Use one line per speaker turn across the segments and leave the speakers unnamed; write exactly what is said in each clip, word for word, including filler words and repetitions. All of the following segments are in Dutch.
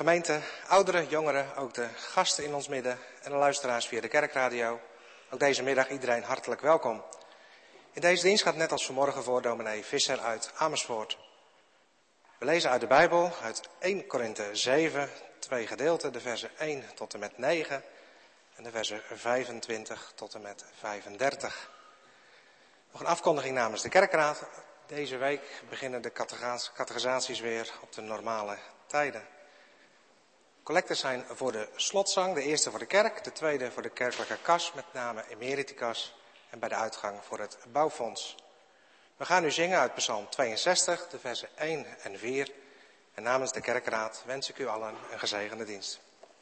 Gemeente, ouderen, jongeren, ook de gasten in ons midden en de luisteraars via de kerkradio. Ook deze middag iedereen hartelijk welkom. In deze dienst gaat net als vanmorgen voor dominee Visser uit Amersfoort. We lezen uit de Bijbel, uit eerste Korinthe zeven, twee gedeelten, de versen één tot en met negen en de versen vijfentwintig tot en met vijfendertig. Nog een afkondiging namens de kerkraad. Deze week beginnen de catechisaties weer op de normale tijden. Collecten zijn voor de slotzang, de eerste voor de kerk, de tweede voor de kerkelijke kas, met name Emeriticas, en bij de uitgang voor het bouwfonds. We gaan nu zingen uit Psalm tweeënzestig, de versen één en vier. En namens de kerkraad wens ik u allen een gezegende dienst.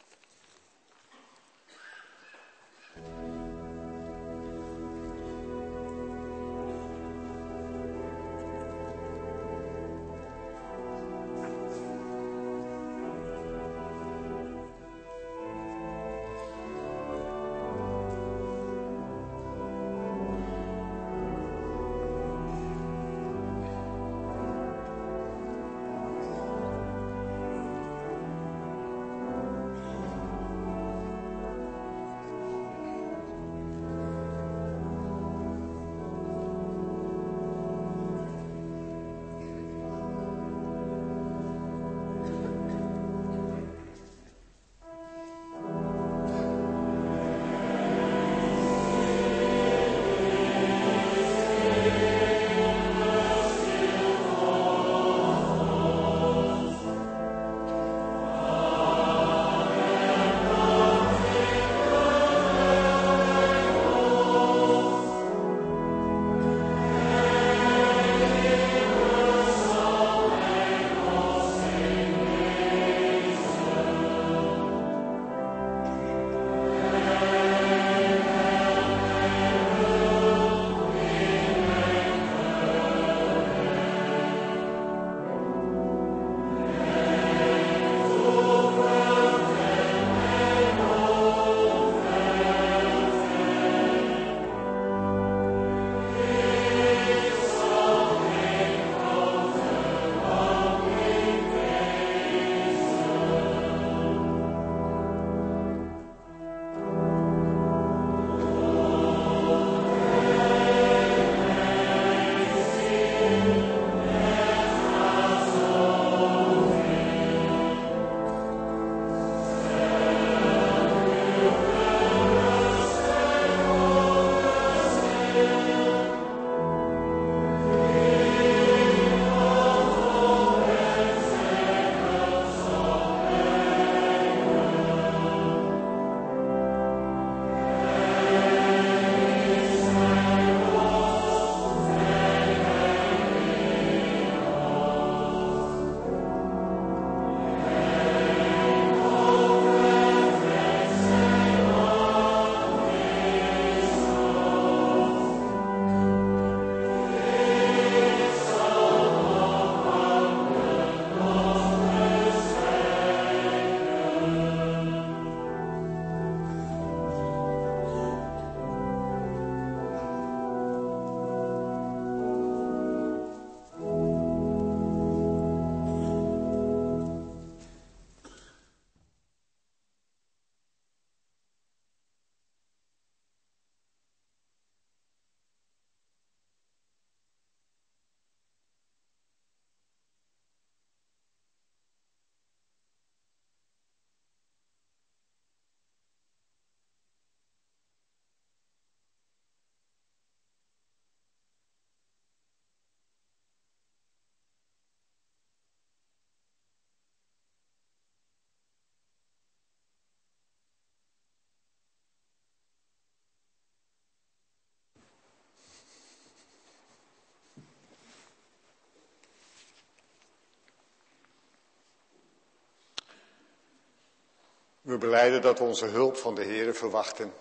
We belijden dat we onze hulp van de Heere verwachten.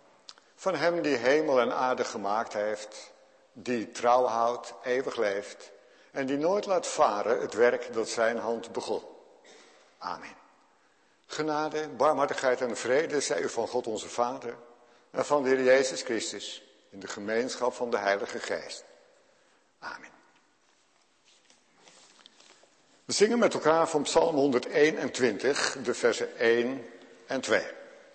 Van hem die hemel en aarde gemaakt heeft, die trouw houdt, eeuwig leeft en die nooit laat varen het werk dat zijn hand begon. Amen. Genade, barmhartigheid en vrede zij u van God onze Vader en van de Heer Jezus Christus in de gemeenschap van de Heilige Geest. Amen. We zingen met elkaar van Psalm honderdeenentwintig, de versen één en twee.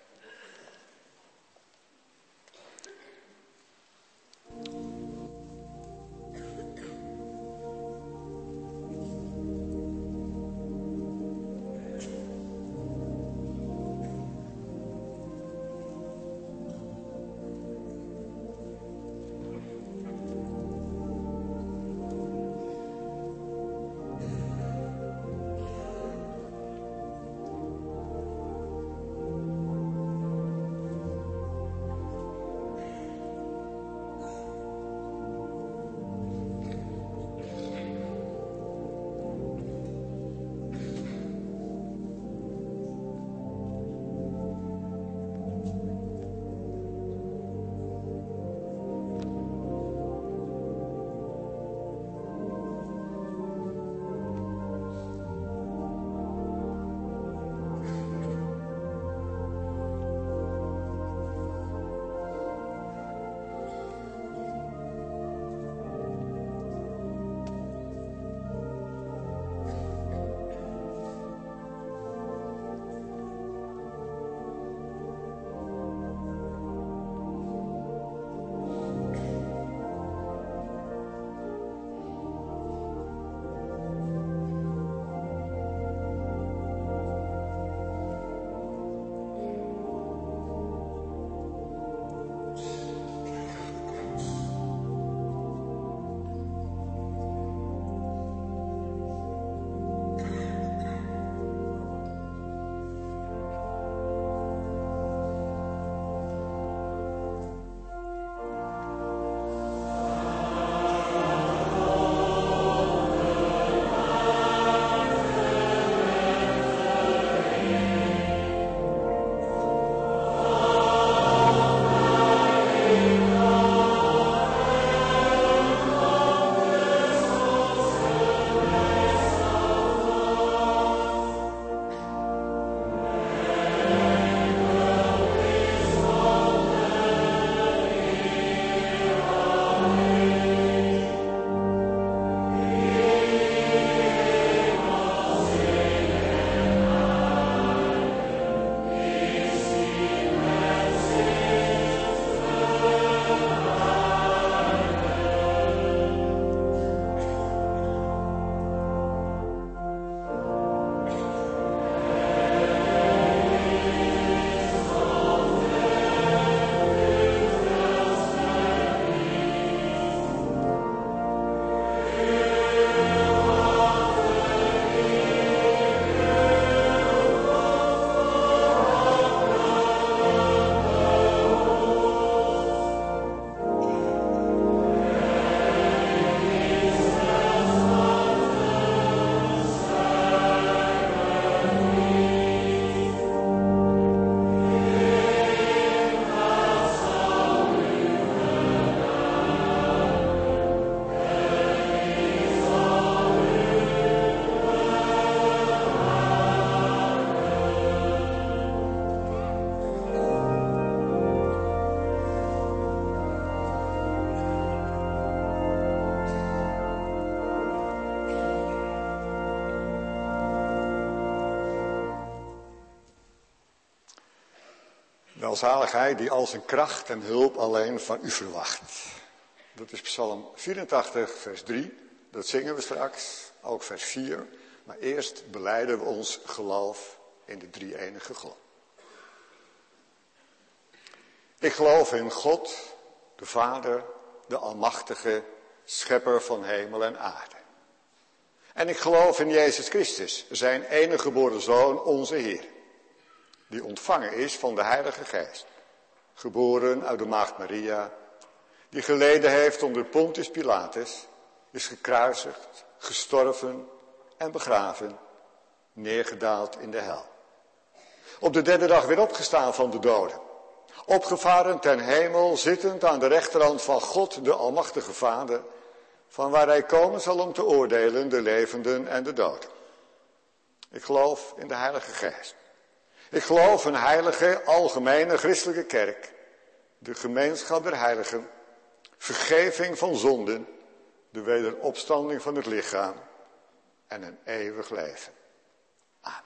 Welzalig hij die al zijn kracht en hulp alleen van u verwacht. Dat is Psalm vierentachtig, vers drie. Dat zingen we straks, ook vers vier. Maar eerst belijden we ons geloof in de drie-enige God. Ik geloof in God, de Vader, de Almachtige, Schepper van hemel en aarde. En ik geloof in Jezus Christus, zijn enige geboren Zoon, onze Heer. Die ontvangen is van de Heilige Geest. Geboren uit de maagd Maria. Die geleden heeft onder Pontius Pilatus. Is gekruisigd, gestorven en begraven. Neergedaald in de hel. Op de derde dag weer opgestaan van de doden. Opgevaren ten hemel, zittend aan de rechterhand van God, de Almachtige Vader. Van waar hij komen zal om te oordelen de levenden en de doden. Ik geloof in de Heilige Geest. Ik geloof een heilige, algemene christelijke kerk. De gemeenschap der heiligen. Vergeving van zonden. De wederopstanding van het lichaam. en een eeuwig leven. Amen.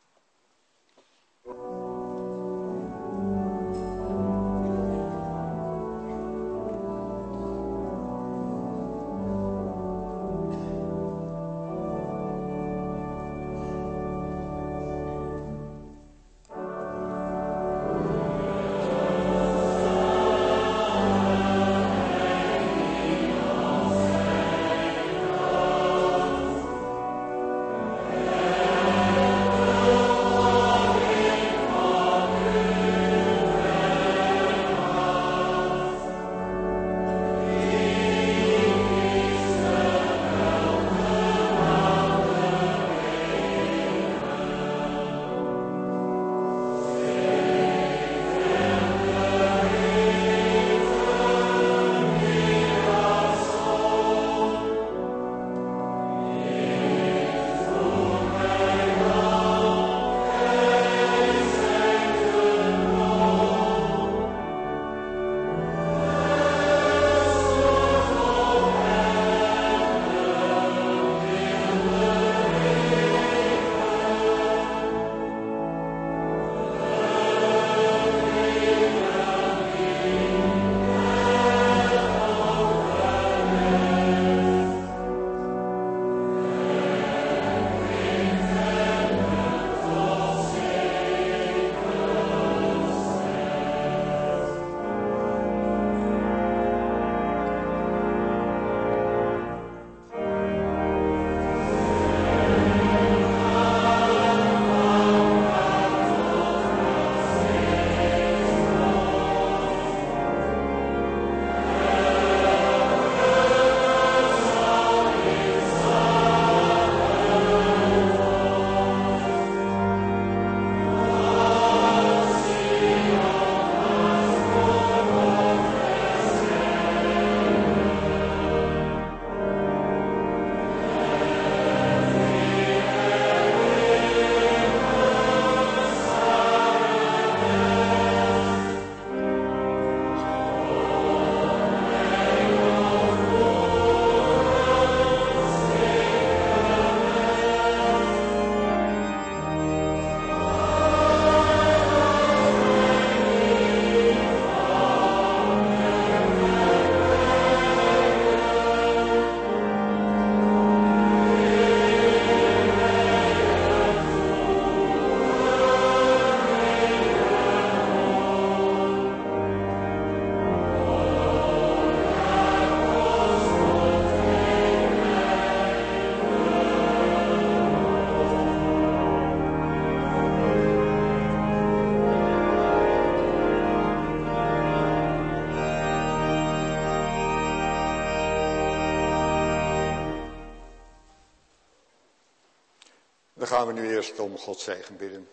Dan gaan we nu eerst om Gods zegen bidden.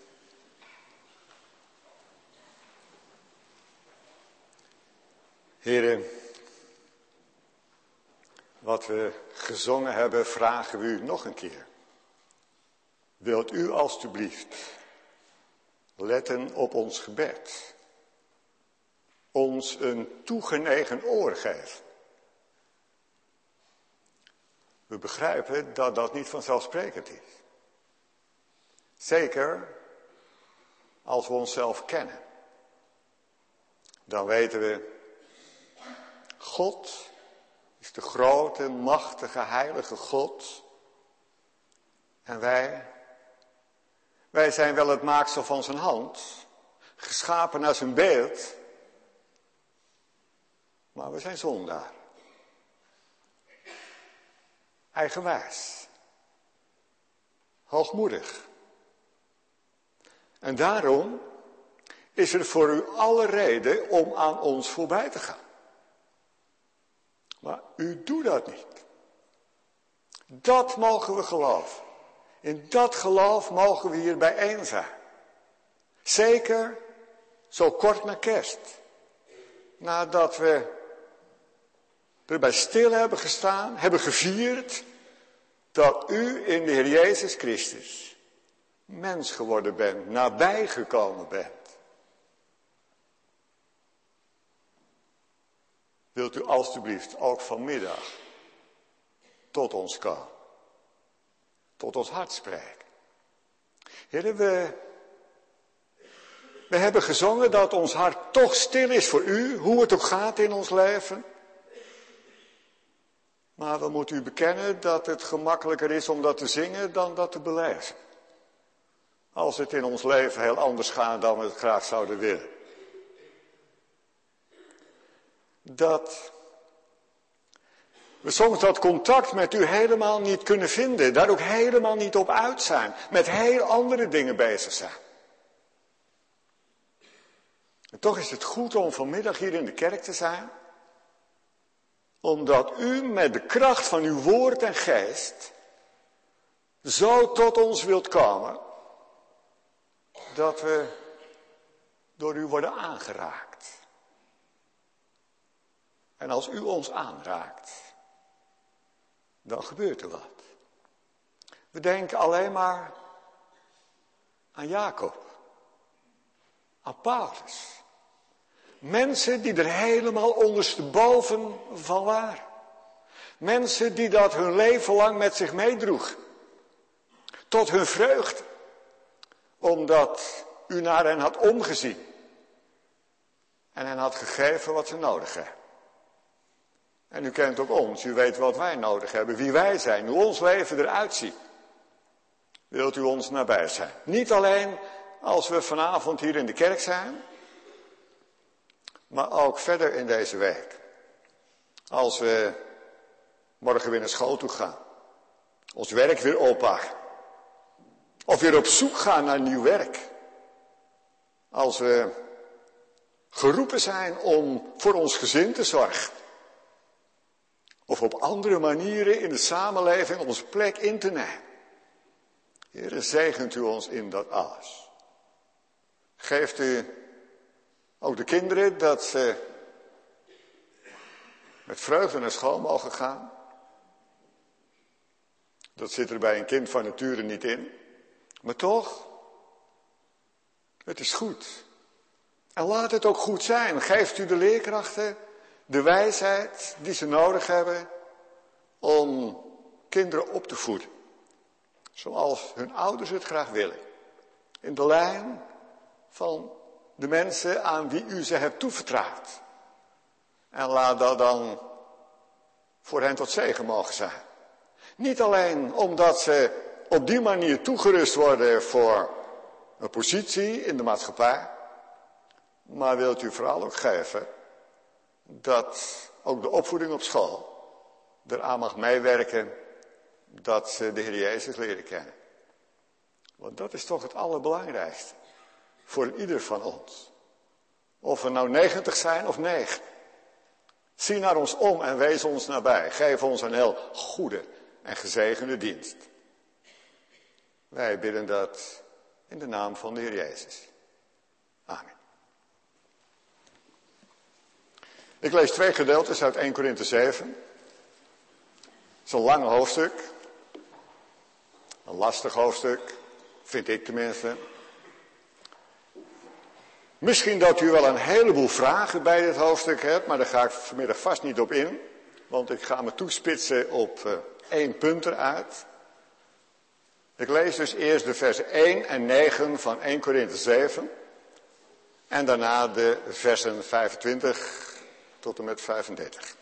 Heren, wat we gezongen hebben, vragen we u nog een keer. Wilt u alstublieft letten op ons gebed. Ons een toegenegen oor geven. We begrijpen dat dat niet vanzelfsprekend is. Zeker als we onszelf kennen. Dan weten we, God is de grote, machtige, heilige God. En wij, wij zijn wel het maaksel van zijn hand, geschapen naar zijn beeld. Maar we zijn zondaar. Eigenwijs. Hoogmoedig. En daarom is er voor u alle reden om aan ons voorbij te gaan. Maar u doet dat niet. Dat mogen we geloven. In dat geloof mogen we hier bijeen zijn. Zeker zo kort na kerst. Nadat we erbij stil hebben gestaan, hebben gevierd dat u in de Heer Jezus Christus mens geworden bent, nabijgekomen bent. Wilt u alstublieft ook vanmiddag tot ons komen. tot ons hart spreken. Heren, we, we hebben gezongen dat ons hart toch stil is voor u, hoe het ook gaat in ons leven. Maar we moeten u bekennen dat het gemakkelijker is om dat te zingen dan dat te beleven. Als het in ons leven heel anders gaat dan we het graag zouden willen. Dat we soms dat contact met u helemaal niet kunnen vinden. Daar ook helemaal niet op uit zijn. Met heel andere dingen bezig zijn. En toch is het goed om vanmiddag hier in de kerk te zijn. Omdat u met de kracht van uw woord en geest zo tot ons wilt komen. Dat we door u worden aangeraakt. En als u ons aanraakt, dan gebeurt er wat. We denken alleen maar aan Jacob, aan Paulus. Mensen die er helemaal ondersteboven van waren. Mensen die dat hun leven lang met zich meedroegen. Tot hun vreugde. Omdat u naar hen had omgezien. En hen had gegeven wat ze nodig hebben. En u kent ook ons, u weet wat wij nodig hebben, wie wij zijn, hoe ons leven eruit ziet. Wilt u ons nabij zijn? Niet alleen als we vanavond hier in de kerk zijn, maar ook verder in deze week. Als we morgen weer naar school toe gaan, ons werk weer oppakken, of weer op zoek gaan naar nieuw werk. Als we geroepen zijn om voor ons gezin te zorgen. Of op andere manieren in de samenleving onze plek in te nemen. Heere, zegent u ons in dat alles. Geeft u ook de kinderen dat ze met vreugde naar school mogen gaan. Dat zit er bij een kind van nature niet in. Maar toch, het is goed. En laat het ook goed zijn. Geeft u de leerkrachten de wijsheid die ze nodig hebben om kinderen op te voeden. Zoals hun ouders het graag willen. In de lijn van de mensen aan wie u ze hebt toevertrouwd. En laat dat dan voor hen tot zegen mogen zijn. Niet alleen omdat ze op die manier toegerust worden voor een positie in de maatschappij. Maar wilt u vooral ook geven dat ook de opvoeding op school eraan mag meewerken dat ze de Heer Jezus leren kennen. Want dat is toch het allerbelangrijkste voor ieder van ons. Of we nou negentig zijn of negen. Zie naar ons om en wees ons nabij. Geef ons een heel goede en gezegende dienst. Wij bidden dat in de naam van de Heer Jezus. Amen. Ik lees twee gedeeltes uit Eerste Korinthe zeven. Het is een lang hoofdstuk. Een lastig hoofdstuk, vind ik tenminste. Misschien dat u wel een heleboel vragen bij dit hoofdstuk hebt, maar daar ga ik vanmiddag vast niet op in. Want ik ga me toespitsen op uh, één punt eruit. Ik lees dus eerst de versen één en negen van Eerste Korinthe zeven. En daarna de versen vijfentwintig tot en met vijfendertig.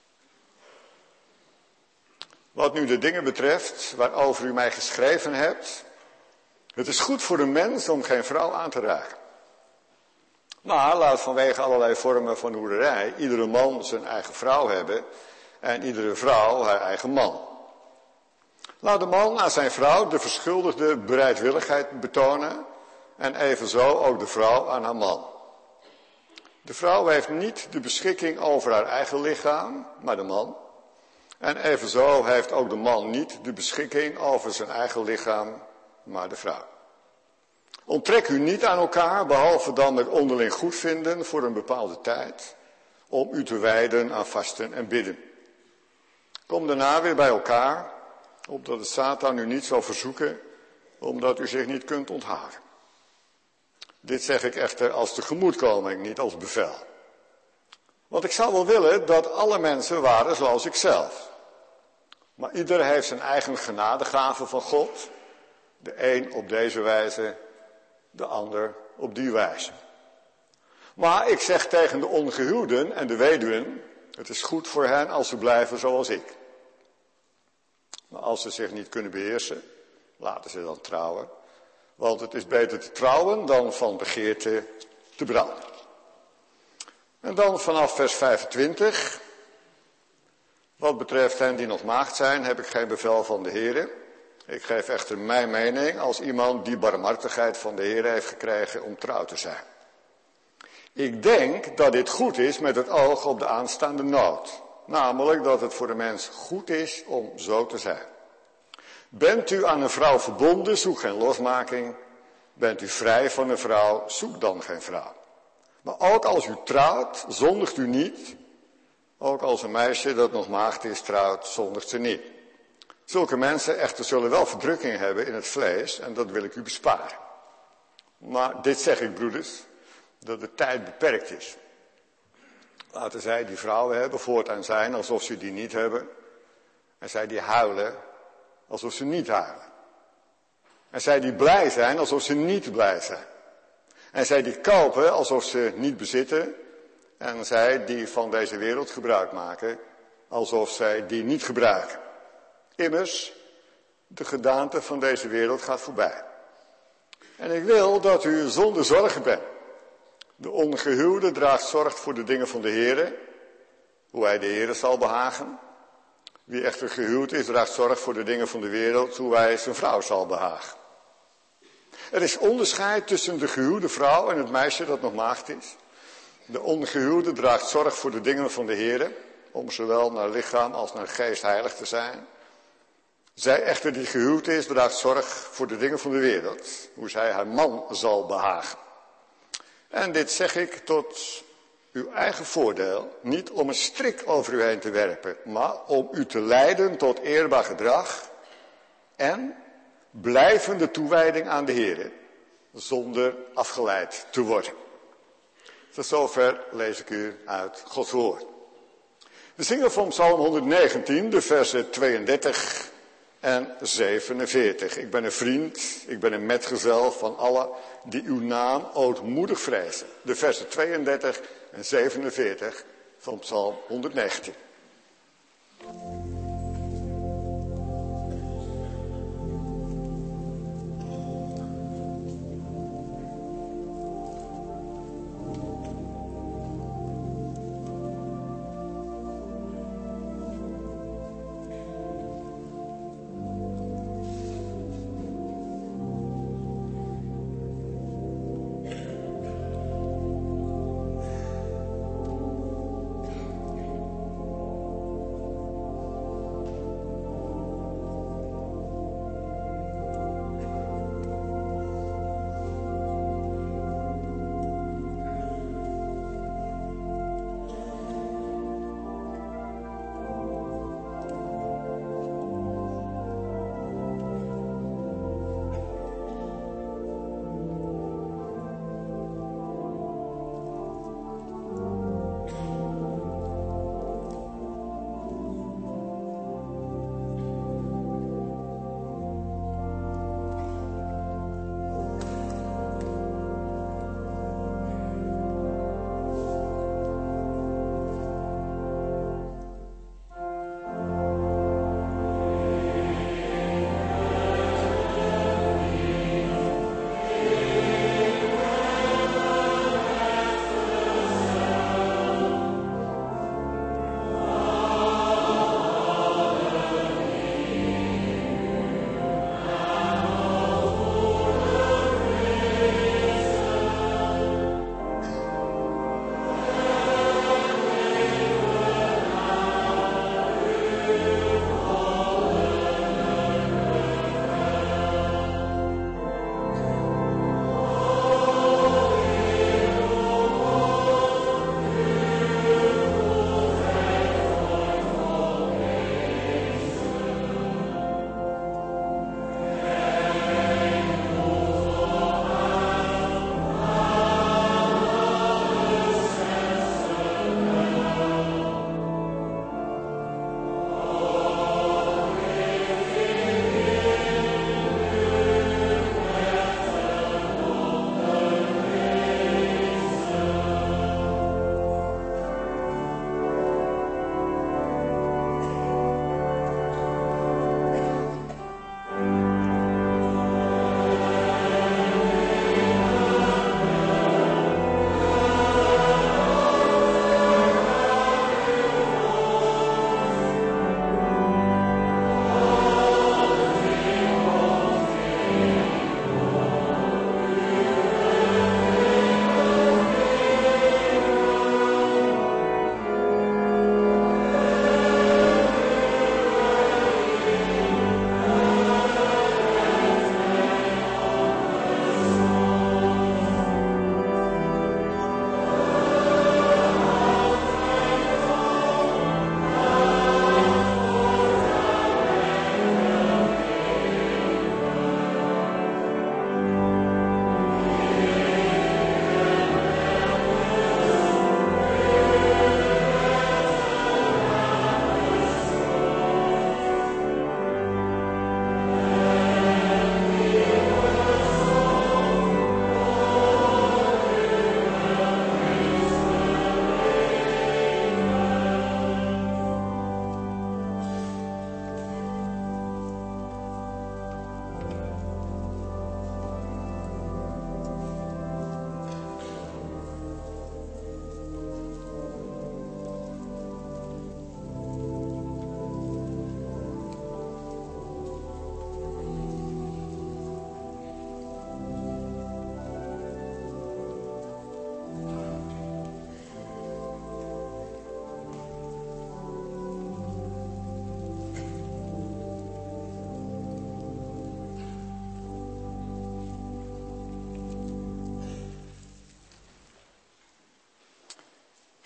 Wat nu de dingen betreft waarover u mij geschreven hebt. Het is goed voor een mens om geen vrouw aan te raken. Maar laat vanwege allerlei vormen van hoererij iedere man zijn eigen vrouw hebben en iedere vrouw haar eigen man. Laat de man aan zijn vrouw de verschuldigde bereidwilligheid betonen en evenzo ook de vrouw aan haar man. De vrouw heeft niet de beschikking over haar eigen lichaam, maar de man. En evenzo heeft ook de man niet de beschikking over zijn eigen lichaam, maar de vrouw. Onttrek u niet aan elkaar, behalve dan met onderling goedvinden voor een bepaalde tijd, om u te wijden aan vasten en bidden. Kom daarna weer bij elkaar, opdat de Satan u niet zal verzoeken, omdat u zich niet kunt onthouden. Dit zeg ik echter als tegemoetkoming, niet als bevel. Want ik zou wel willen dat alle mensen waren zoals ik zelf. Maar ieder heeft zijn eigen genadegave van God. De een op deze wijze, de ander op die wijze. Maar ik zeg tegen de ongehuwden en de weduwen, het is goed voor hen als ze blijven zoals ik. Maar als ze zich niet kunnen beheersen, laten ze dan trouwen. Want het is beter te trouwen dan van begeerte te branden. En dan vanaf vers vijfentwintig. Wat betreft hen die nog maagd zijn, heb ik geen bevel van de Heere. Ik geef echter mijn mening als iemand die barmhartigheid van de Heere heeft gekregen om trouw te zijn. Ik denk dat dit goed is met het oog op de aanstaande nood. Namelijk dat het voor de mens goed is om zo te zijn. Bent u aan een vrouw verbonden, zoek geen losmaking. Bent u vrij van een vrouw, zoek dan geen vrouw. Maar ook als u trouwt, zondigt u niet. Ook als een meisje dat nog maagd is trouwt, zondigt ze niet. Zulke mensen echter zullen wel verdrukking hebben in het vlees en dat wil ik u besparen. Maar dit zeg ik, broeders, dat de tijd beperkt is. Laten zij die vrouwen hebben voortaan zijn alsof ze die niet hebben. En zij die huilen alsof ze niet huilen. En zij die blij zijn alsof ze niet blij zijn. En zij die kopen alsof ze niet bezitten. En zij die van deze wereld gebruik maken alsof zij die niet gebruiken. Immers, de gedaante van deze wereld gaat voorbij. En ik wil dat u zonder zorgen bent. De ongehuwde draagt zorg voor de dingen van de Heere, hoe hij de Heere zal behagen. Wie echter gehuwd is, draagt zorg voor de dingen van de wereld, hoe hij zijn vrouw zal behagen. Er is onderscheid tussen de gehuwde vrouw en het meisje dat nog maagd is. De ongehuwde draagt zorg voor de dingen van de Heere, om zowel naar lichaam als naar geest heilig te zijn. Zij echter die gehuwd is, draagt zorg voor de dingen van de wereld, hoe zij haar man zal behagen. En dit zeg ik tot uw eigen voordeel, niet om een strik over u heen te werpen, maar om u te leiden tot eerbaar gedrag en blijvende toewijding aan de Heere, zonder afgeleid te worden. Tot zover lees ik u uit Gods woord. We zingen van Psalm honderdnegentien, de versen tweeëndertig en zevenenveertig. Ik ben een vriend, ik ben een metgezel van allen die uw naam ootmoedig vrezen. De versen tweeëndertig en zevenenveertig van Psalm honderdnegentien.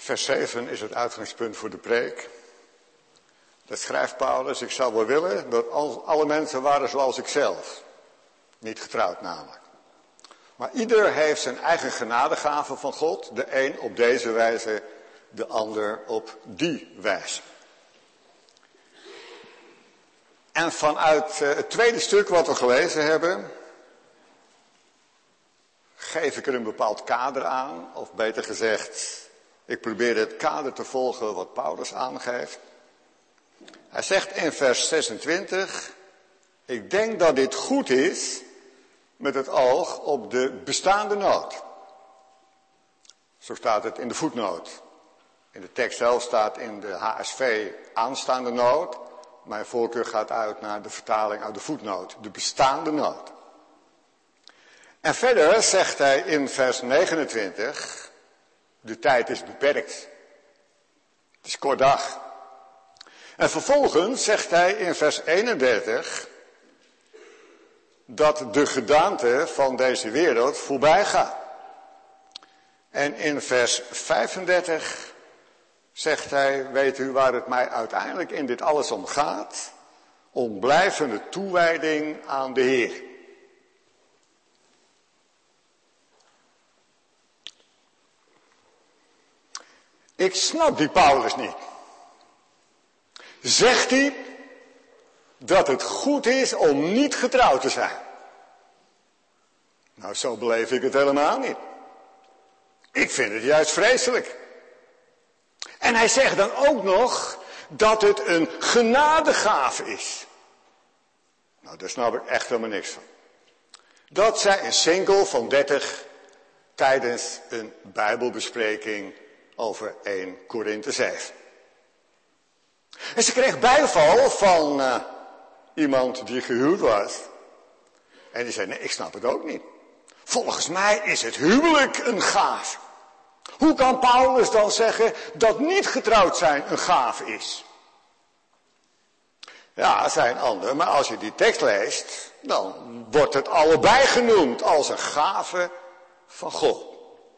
Vers zeven is het uitgangspunt voor de preek. Dat schrijft Paulus: ik zou wel willen dat alle mensen waren zoals ik zelf. Niet getrouwd namelijk. Maar ieder heeft zijn eigen genadegave van God. De een op deze wijze, de ander op die wijze. En vanuit het tweede stuk wat we gelezen hebben, geef ik er een bepaald kader aan. Of beter gezegd, ik probeer het kader te volgen wat Paulus aangeeft. Hij zegt in vers zesentwintig, ik denk dat dit goed is met het oog op de bestaande nood. Zo staat het in de voetnoot. In de tekst zelf staat in de H S V aanstaande nood. Mijn voorkeur gaat uit naar de vertaling uit de voetnoot. De bestaande nood. En verder zegt hij in vers negenentwintig, de tijd is beperkt. Het is kort dag. En vervolgens zegt hij in vers eenendertig dat de gedaante van deze wereld voorbij gaat. En in vers vijfendertig zegt hij, weet u waar het mij uiteindelijk in dit alles om gaat? Om blijvende toewijding aan de Heer. Ik snap die Paulus niet. Zegt hij dat het goed is om niet getrouwd te zijn? Nou, zo beleef ik het helemaal niet. Ik vind het juist vreselijk. En hij zegt dan ook nog dat het een genadegave is. Nou, daar snap ik echt helemaal niks van. Dat zei een single van dertig tijdens een bijbelbespreking over eerste Korinthe zeven. En ze kreeg bijval van uh, iemand die gehuwd was. En die zei, nee, ik snap het ook niet. Volgens mij is het huwelijk een gave. Hoe kan Paulus dan zeggen dat niet getrouwd zijn een gave is? Ja, zei een ander, maar als je die tekst leest, dan wordt het allebei genoemd als een gave van God.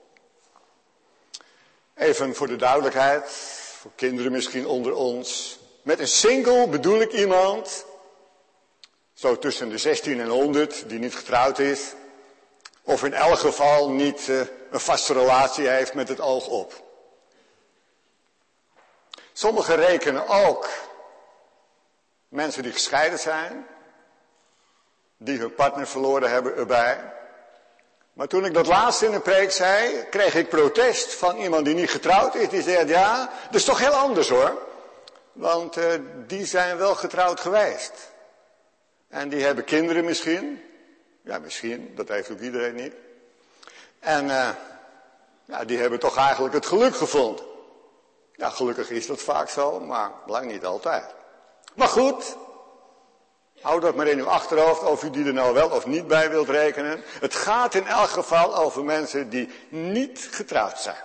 Even voor de duidelijkheid, voor kinderen misschien onder ons. Met een single bedoel ik iemand, zo tussen de zestien en honderd, die niet getrouwd is. Of in elk geval niet uh, een vaste relatie heeft met het oog op. Sommigen rekenen ook mensen die gescheiden zijn, die hun partner verloren hebben erbij. Maar toen ik dat laatst in een preek zei, kreeg ik protest van iemand die niet getrouwd is. Die zei, ja, dat is toch heel anders hoor. Want uh, die zijn wel getrouwd geweest. En die hebben kinderen misschien. Ja, misschien, dat heeft ook iedereen niet. En uh, ja, die hebben toch eigenlijk het geluk gevonden. Ja, gelukkig is dat vaak zo, maar lang niet altijd. Maar goed, hou dat maar in uw achterhoofd of u die er nou wel of niet bij wilt rekenen. Het gaat in elk geval over mensen die niet getrouwd zijn.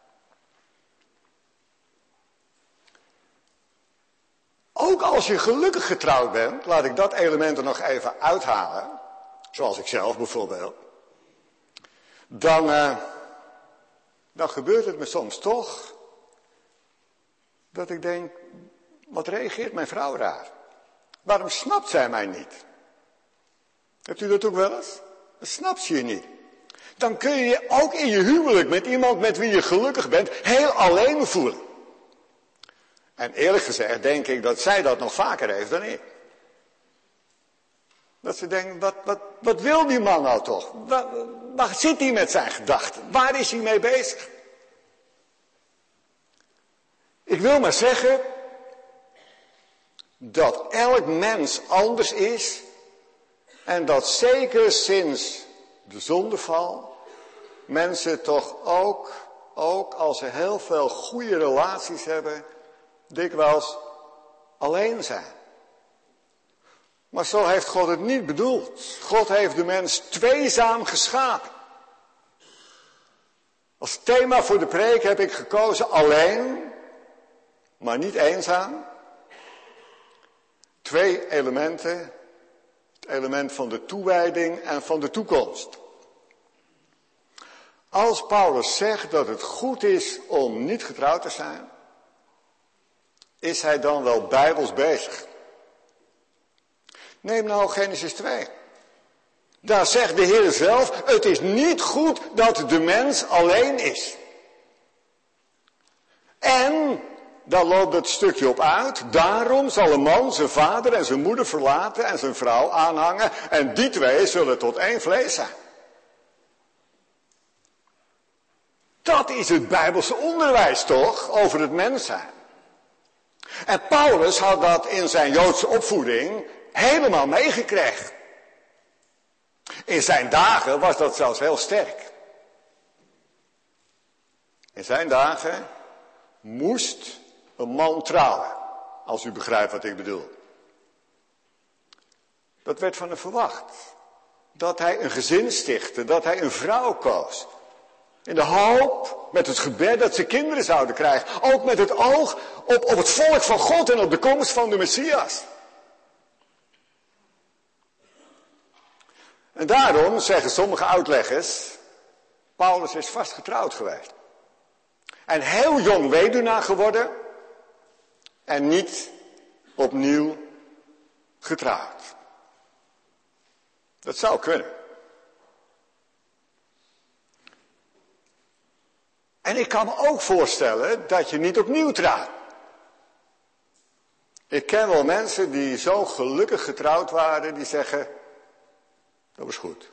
Ook als je gelukkig getrouwd bent, laat ik dat element er nog even uithalen. Zoals ik zelf bijvoorbeeld. Dan, uh, dan gebeurt het me soms toch dat ik denk, wat reageert mijn vrouw raar? Waarom snapt zij mij niet? Hebt u dat ook wel eens? Dan snapt ze je niet. Dan kun je je ook in je huwelijk met iemand met wie je gelukkig bent heel alleen voelen. En eerlijk gezegd denk ik dat zij dat nog vaker heeft dan ik. Dat ze denken, wat, wat, wat wil die man nou toch? Waar, waar zit hij met zijn gedachten? Waar is hij mee bezig? Ik wil maar zeggen dat elk mens anders is en dat zeker sinds de zondeval mensen toch ook, ook als ze heel veel goede relaties hebben, dikwijls alleen zijn. Maar zo heeft God het niet bedoeld. God heeft de mens tweezaam geschapen. Als thema voor de preek heb ik gekozen alleen, maar niet eenzaam. Twee elementen. Het element van de toewijding en van de toekomst. als Paulus zegt dat het goed is om niet getrouwd te zijn, is hij dan wel bijbels bezig? Neem nou Genesis twee. Daar zegt de Heer zelf, het is niet goed dat de mens alleen is. En, daar loopt het stukje op uit, daarom zal een man zijn vader en zijn moeder verlaten en zijn vrouw aanhangen en die twee zullen tot één vlees zijn. Dat is het Bijbelse onderwijs toch, over het mens zijn. En Paulus had dat in zijn Joodse opvoeding helemaal meegekregen. In zijn dagen was dat zelfs heel sterk. In zijn dagen moest een man trouwen, als u begrijpt wat ik bedoel. Dat werd van hem verwacht. Dat hij een gezin stichtte, dat hij een vrouw koos. In de hoop, met het gebed dat ze kinderen zouden krijgen. Ook met het oog op, op het volk van God en op de komst van de Messias. En daarom zeggen sommige uitleggers, Paulus is vast getrouwd geweest. En heel jong weduwnaar geworden en niet opnieuw getrouwd. Dat zou kunnen. En ik kan me ook voorstellen dat je niet opnieuw trouwt. Ik ken wel mensen die zo gelukkig getrouwd waren, die zeggen, dat was goed.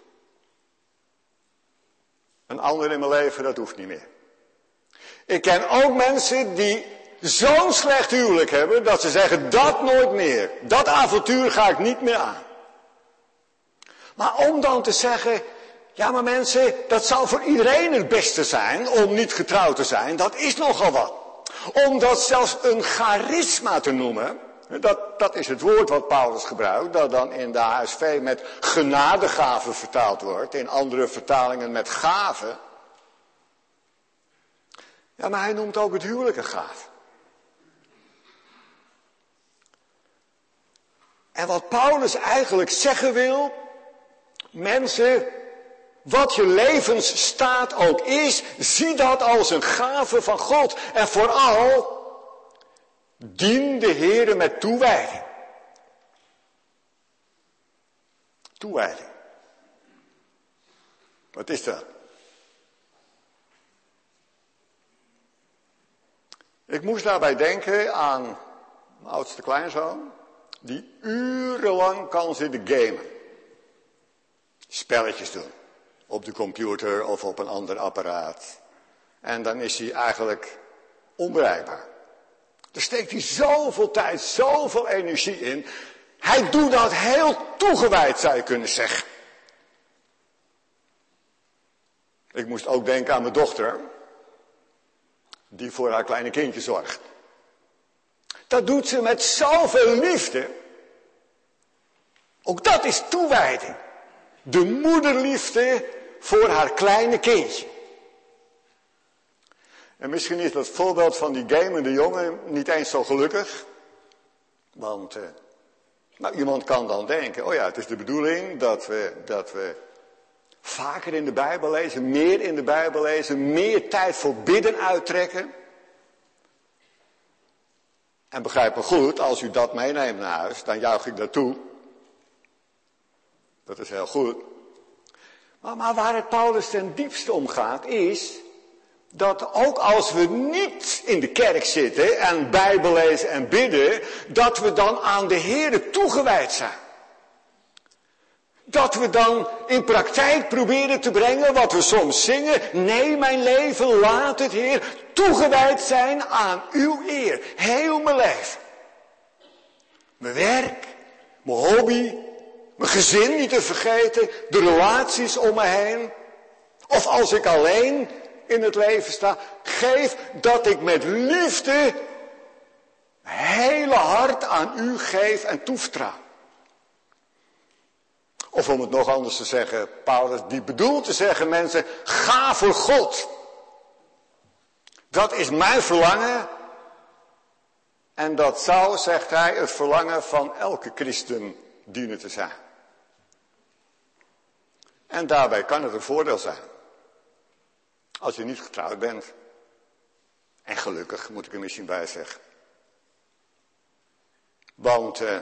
Een ander in mijn leven, dat hoeft niet meer. Ik ken ook mensen die zo'n slecht huwelijk hebben, dat ze zeggen, dat nooit meer. Dat avontuur ga ik niet meer aan. Maar om dan te zeggen, ja maar mensen, dat zou voor iedereen het beste zijn om niet getrouwd te zijn, dat is nogal wat. Om dat zelfs een charisma te noemen, dat, dat is het woord wat Paulus gebruikt, dat dan in de H S V met genadegave vertaald wordt, in andere vertalingen met gave. Ja, maar hij noemt ook het huwelijk een gave. En wat Paulus eigenlijk zeggen wil, mensen, wat je levensstaat ook is, zie dat als een gave van God. En vooral, dien de Heere met toewijding. Toewijding. Wat is dat? Ik moest daarbij denken aan mijn oudste kleinzoon, die urenlang kan zitten gamen. Spelletjes doen. Op de computer of op een ander apparaat. En dan is hij eigenlijk onbereikbaar. Daar steekt hij zoveel tijd, zoveel energie in. Hij doet dat heel toegewijd, zou je kunnen zeggen. Ik moest ook denken aan mijn dochter, die voor haar kleine kindje zorgt. Dat doet ze met zoveel liefde. Ook dat is toewijding. De moederliefde voor haar kleine kindje. En misschien is dat voorbeeld van die gamende jongen niet eens zo gelukkig. Want, eh, nou, iemand kan dan denken, oh ja, het is de bedoeling dat we, dat we vaker in de Bijbel lezen, meer in de Bijbel lezen, meer tijd voor bidden uittrekken. En begrijp me goed, als u dat meeneemt naar huis, dan juich ik dat toe. Dat is heel goed. Maar, maar waar het Paulus ten diepste om gaat, is dat ook als we niet in de kerk zitten en Bijbel lezen en bidden, dat we dan aan de Heere toegewijd zijn. Dat we dan in praktijk proberen te brengen wat we soms zingen. Nee, mijn leven, laat het Heer toegewijd zijn aan uw eer. Heel mijn leven. Mijn werk, mijn hobby, mijn gezin niet te vergeten, de relaties om me heen. Of als ik alleen in het leven sta, geef dat ik met liefde mijn hele hart aan u geef en toevertrouw. Of om het nog anders te zeggen, Paulus die bedoelt te zeggen, mensen, ga voor God. Dat is mijn verlangen. En dat zou, zegt hij, het verlangen van elke christen dienen te zijn. En daarbij kan het een voordeel zijn. Als je niet getrouwd bent. En gelukkig, moet ik er misschien bij zeggen. Want, uh,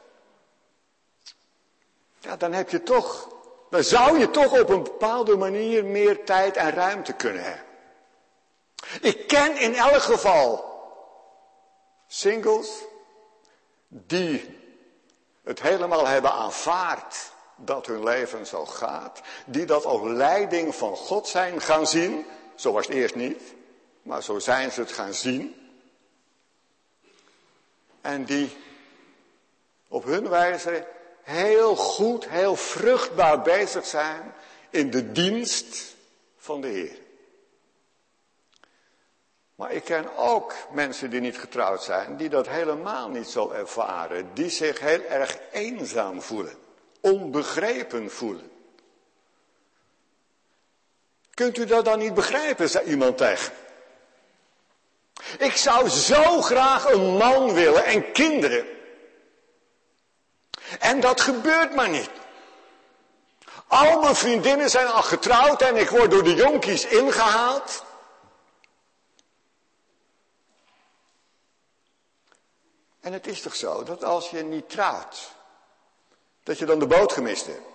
ja, dan heb je toch, dan zou je toch op een bepaalde manier meer tijd en ruimte kunnen hebben. Ik ken in elk geval singles die het helemaal hebben aanvaard dat hun leven zo gaat. Die dat als leiding van God zijn gaan zien. Zo was het eerst niet, maar zo zijn ze het gaan zien. En die op hun wijze heel goed, heel vruchtbaar bezig zijn in de dienst van de Heer. Maar ik ken ook mensen die niet getrouwd zijn, die dat helemaal niet zo ervaren. Die zich heel erg eenzaam voelen, onbegrepen voelen. Kunt u dat dan niet begrijpen, zei iemand tegen. Ik zou zo graag een man willen en kinderen. En dat gebeurt maar niet. Al mijn vriendinnen zijn al getrouwd en ik word door de jonkies ingehaald. En het is toch zo dat als je niet trouwt, dat je dan de boot gemist hebt.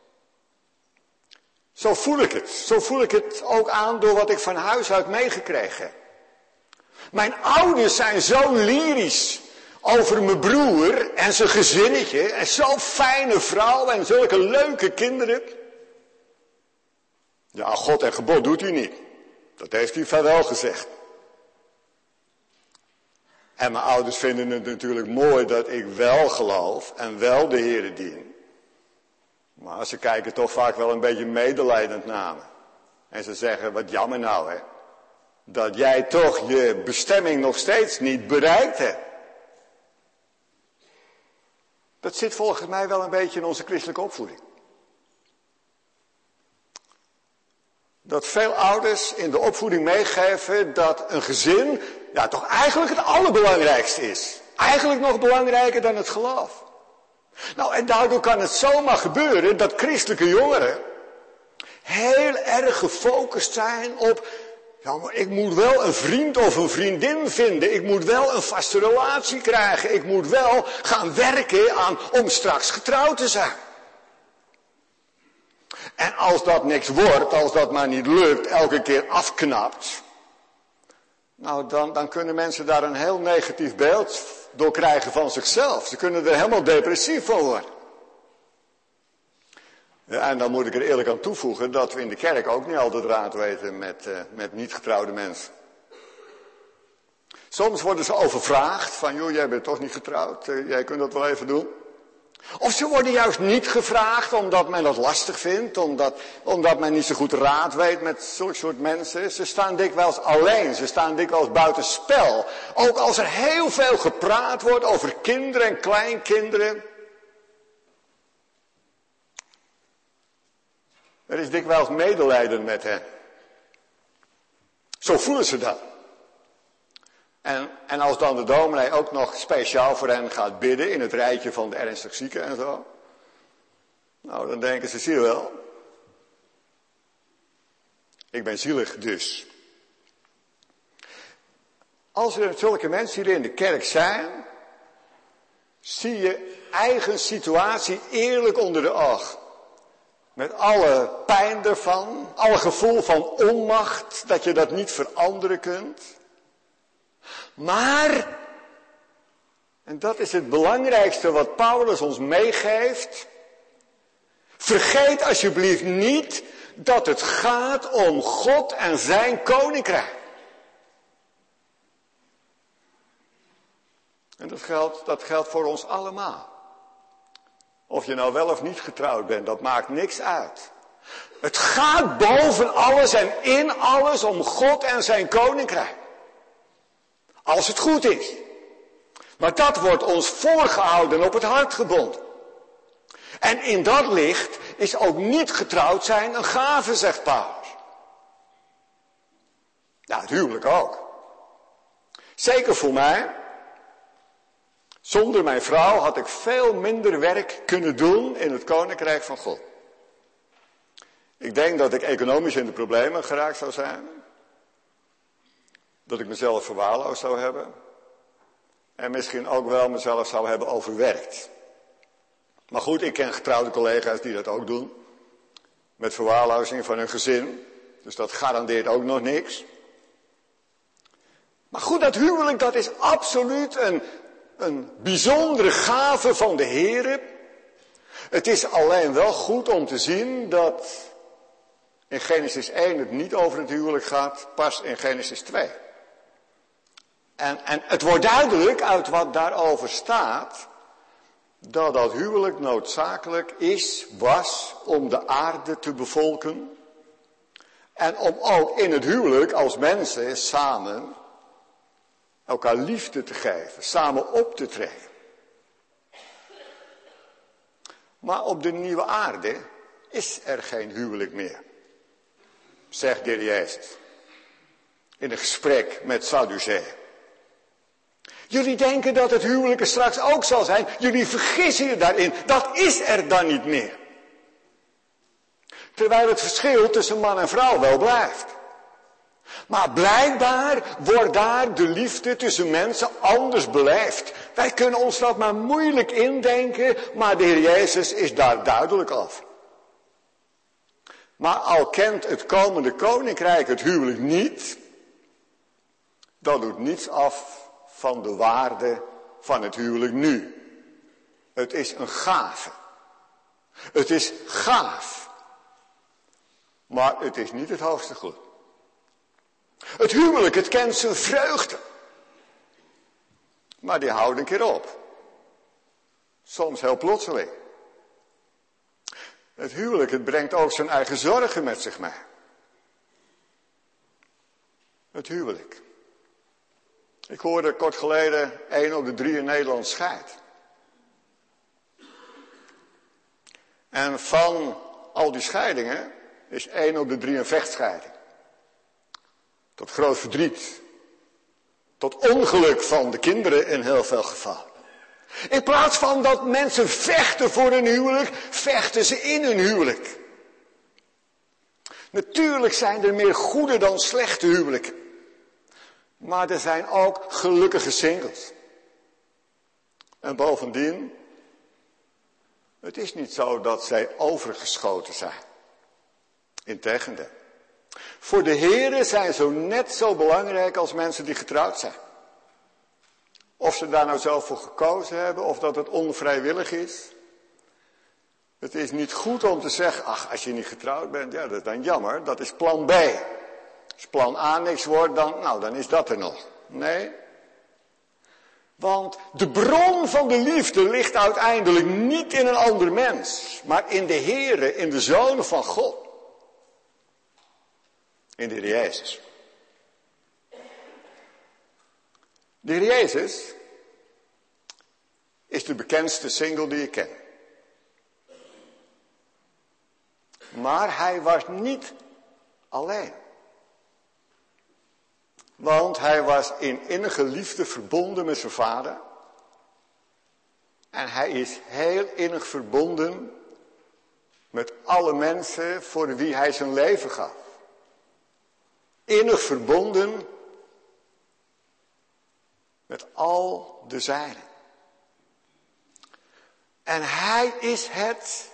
Zo voel ik het. Zo voel ik het ook aan door wat ik van huis uit meegekregen heb. Mijn ouders zijn zo lyrisch over mijn broer en zijn gezinnetje. En zo'n fijne vrouw en zulke leuke kinderen. Ja, God en gebod doet hij niet. Dat heeft hij vaarwel gezegd. En mijn ouders vinden het natuurlijk mooi dat ik wel geloof en wel de Heere dien. Maar ze kijken toch vaak wel een beetje medelijdend naar me. En ze zeggen, wat jammer nou hè. Dat jij toch je bestemming nog steeds niet bereikt hebt. Dat zit volgens mij wel een beetje in onze christelijke opvoeding. Dat veel ouders in de opvoeding meegeven dat een gezin, ja toch eigenlijk het allerbelangrijkste is. Eigenlijk nog belangrijker dan het geloof. Nou, en daardoor kan het zomaar gebeuren dat christelijke jongeren heel erg gefocust zijn op, ja, maar ik moet wel een vriend of een vriendin vinden. Ik moet wel een vaste relatie krijgen. Ik moet wel gaan werken aan om straks getrouwd te zijn. En als dat niks wordt, als dat maar niet lukt, elke keer afknapt. Nou, dan, dan kunnen mensen daar een heel negatief beeld door krijgen van zichzelf. Ze kunnen er helemaal depressief van worden. Ja, en dan moet ik er eerlijk aan toevoegen dat we in de kerk ook niet altijd raad weten met, uh, met niet getrouwde mensen. Soms worden ze overvraagd van, joh, jij bent toch niet getrouwd, uh, jij kunt dat wel even doen. Of ze worden juist niet gevraagd omdat men dat lastig vindt, omdat, omdat men niet zo goed raad weet met zulke soort mensen. Ze staan dikwijls alleen, ze staan dikwijls buiten spel. Ook als er heel veel gepraat wordt over kinderen en kleinkinderen. Er is dikwijls medelijden met hen. Zo voelen ze dat. En, en als dan de dominee ook nog speciaal voor hen gaat bidden in het rijtje van de ernstig zieken en zo. Nou, dan denken ze, zie je wel. Ik ben zielig dus. Als er zulke mensen hier in de kerk zijn, zie je eigen situatie eerlijk onder de oog. Met alle pijn ervan, alle gevoel van onmacht, dat je dat niet veranderen kunt. Maar, en dat is het belangrijkste wat Paulus ons meegeeft, vergeet alsjeblieft niet dat het gaat om God en zijn koninkrijk. En dat geldt, dat geldt voor ons allemaal. Of je nou wel of niet getrouwd bent, dat maakt niks uit. Het gaat boven alles en in alles om God en zijn koninkrijk. Als het goed is. Maar dat wordt ons voorgehouden en op het hart gebonden. En in dat licht is ook niet getrouwd zijn een gave, zegt Paulus. Ja, het huwelijk ook. Zeker voor mij. Zonder mijn vrouw had ik veel minder werk kunnen doen in het koninkrijk van God. Ik denk dat ik economisch in de problemen geraakt zou zijn. Dat ik mezelf verwaarloosd zou hebben. En misschien ook wel mezelf zou hebben overwerkt. Maar goed, ik ken getrouwde collega's die dat ook doen. Met verwaarlozing van hun gezin. Dus dat garandeert ook nog niks. Maar goed, dat huwelijk, dat is absoluut een, een bijzondere gave van de Heere. Het is alleen wel goed om te zien dat in Genesis één het niet over het huwelijk gaat, pas in Genesis twee. En, en het wordt duidelijk uit wat daarover staat, dat dat huwelijk noodzakelijk is, was, om de aarde te bevolken. En om ook in het huwelijk als mensen samen elkaar liefde te geven, samen op te trekken. Maar op de nieuwe aarde is er geen huwelijk meer, zegt de Heer Jezus in een gesprek met Sadduceeën. Jullie denken dat het huwelijk er straks ook zal zijn. Jullie vergissen je daarin. Dat is er dan niet meer. Terwijl het verschil tussen man en vrouw wel blijft. Maar blijkbaar wordt daar de liefde tussen mensen anders beleefd. Wij kunnen ons dat maar moeilijk indenken, maar de Heer Jezus is daar duidelijk over. Maar al kent het komende koninkrijk het huwelijk niet, dat doet niets af van de waarde van het huwelijk nu. Het is een gave. Het is gaaf. Maar het is niet het hoogste goed. Het huwelijk, het kent zijn vreugde. Maar die houdt een keer op. Soms heel plotseling. Het huwelijk, het brengt ook zijn eigen zorgen met zich mee. Het huwelijk. Ik hoorde kort geleden één op de drie in Nederland scheidt. En van al die scheidingen is één op de drie een vechtscheiding. Tot groot verdriet. Tot ongeluk van de kinderen in heel veel gevallen. In plaats van dat mensen vechten voor een huwelijk, vechten ze in een huwelijk. Natuurlijk zijn er meer goede dan slechte huwelijken. Maar er zijn ook gelukkige singles. En bovendien, het is niet zo dat zij overgeschoten zijn. Integendeel. Voor de Heere zijn ze net zo belangrijk als mensen die getrouwd zijn. Of ze daar nou zelf voor gekozen hebben, of dat het onvrijwillig is. Het is niet goed om te zeggen, ach, als je niet getrouwd bent, ja, dat is dan jammer, dat is plan B. Als plan A niks wordt, dan, nou, dan is dat er nog. Nee. Want de bron van de liefde ligt uiteindelijk niet in een ander mens, maar in de Heere, in de Zoon van God. In de Heer Jezus. De Heer Jezus is de bekendste single die ik ken. Maar hij was niet alleen. Want hij was in innige liefde verbonden met zijn vader. En hij is heel innig verbonden met alle mensen voor wie hij zijn leven gaf. Innig verbonden met al de zijnen. En hij is het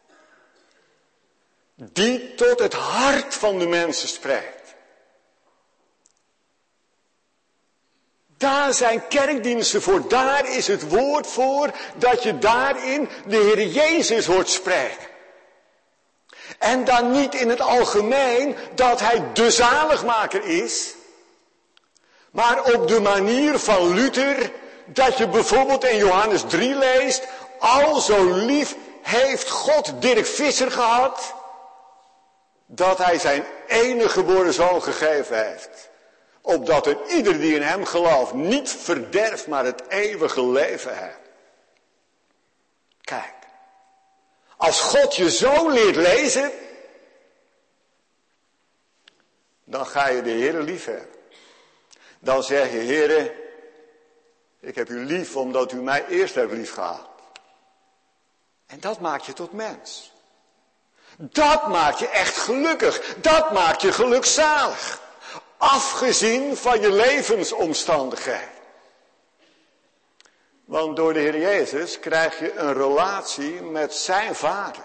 die tot het hart van de mensen spreekt. Daar zijn kerkdiensten voor, daar is het woord voor, dat je daarin de Heer Jezus hoort spreken. En dan niet in het algemeen dat hij de zaligmaker is, maar op de manier van Luther, dat je bijvoorbeeld in Johannes drie leest, al zo lief heeft God Dirk Visser gehad, dat hij zijn enige geboren zoon gegeven heeft. Opdat er ieder die in hem gelooft niet verderft, maar het eeuwige leven heeft. Kijk, als God je zo leert lezen, dan ga je de Heere lief hebben. Dan zeg je, Heere, ik heb u lief omdat u mij eerst hebt lief gehad. En dat maakt je tot mens. Dat maakt je echt gelukkig. Dat maakt je gelukzalig. Afgezien van je levensomstandigheden. Want door de Heer Jezus krijg je een relatie met zijn Vader.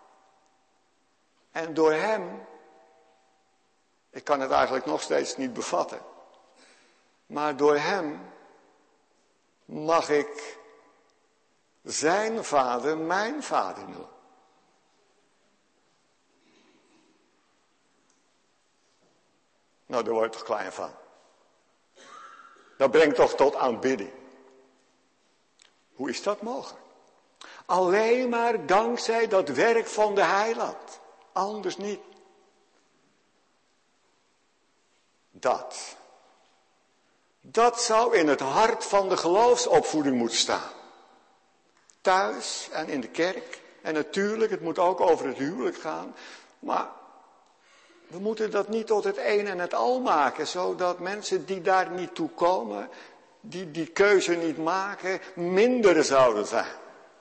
En door hem, ik kan het eigenlijk nog steeds niet bevatten. Maar door hem mag ik zijn Vader mijn Vader noemen. Nou, daar word je toch klein van. Dat brengt toch tot aanbidding. Hoe is dat mogelijk? Alleen maar dankzij dat werk van de Heiland. Anders niet. Dat. Dat zou in het hart van de geloofsopvoeding moeten staan. Thuis en in de kerk. En natuurlijk, het moet ook over het huwelijk gaan. Maar we moeten dat niet tot het een en het al maken. Zodat mensen die daar niet toe komen, die die keuze niet maken, minder zouden zijn.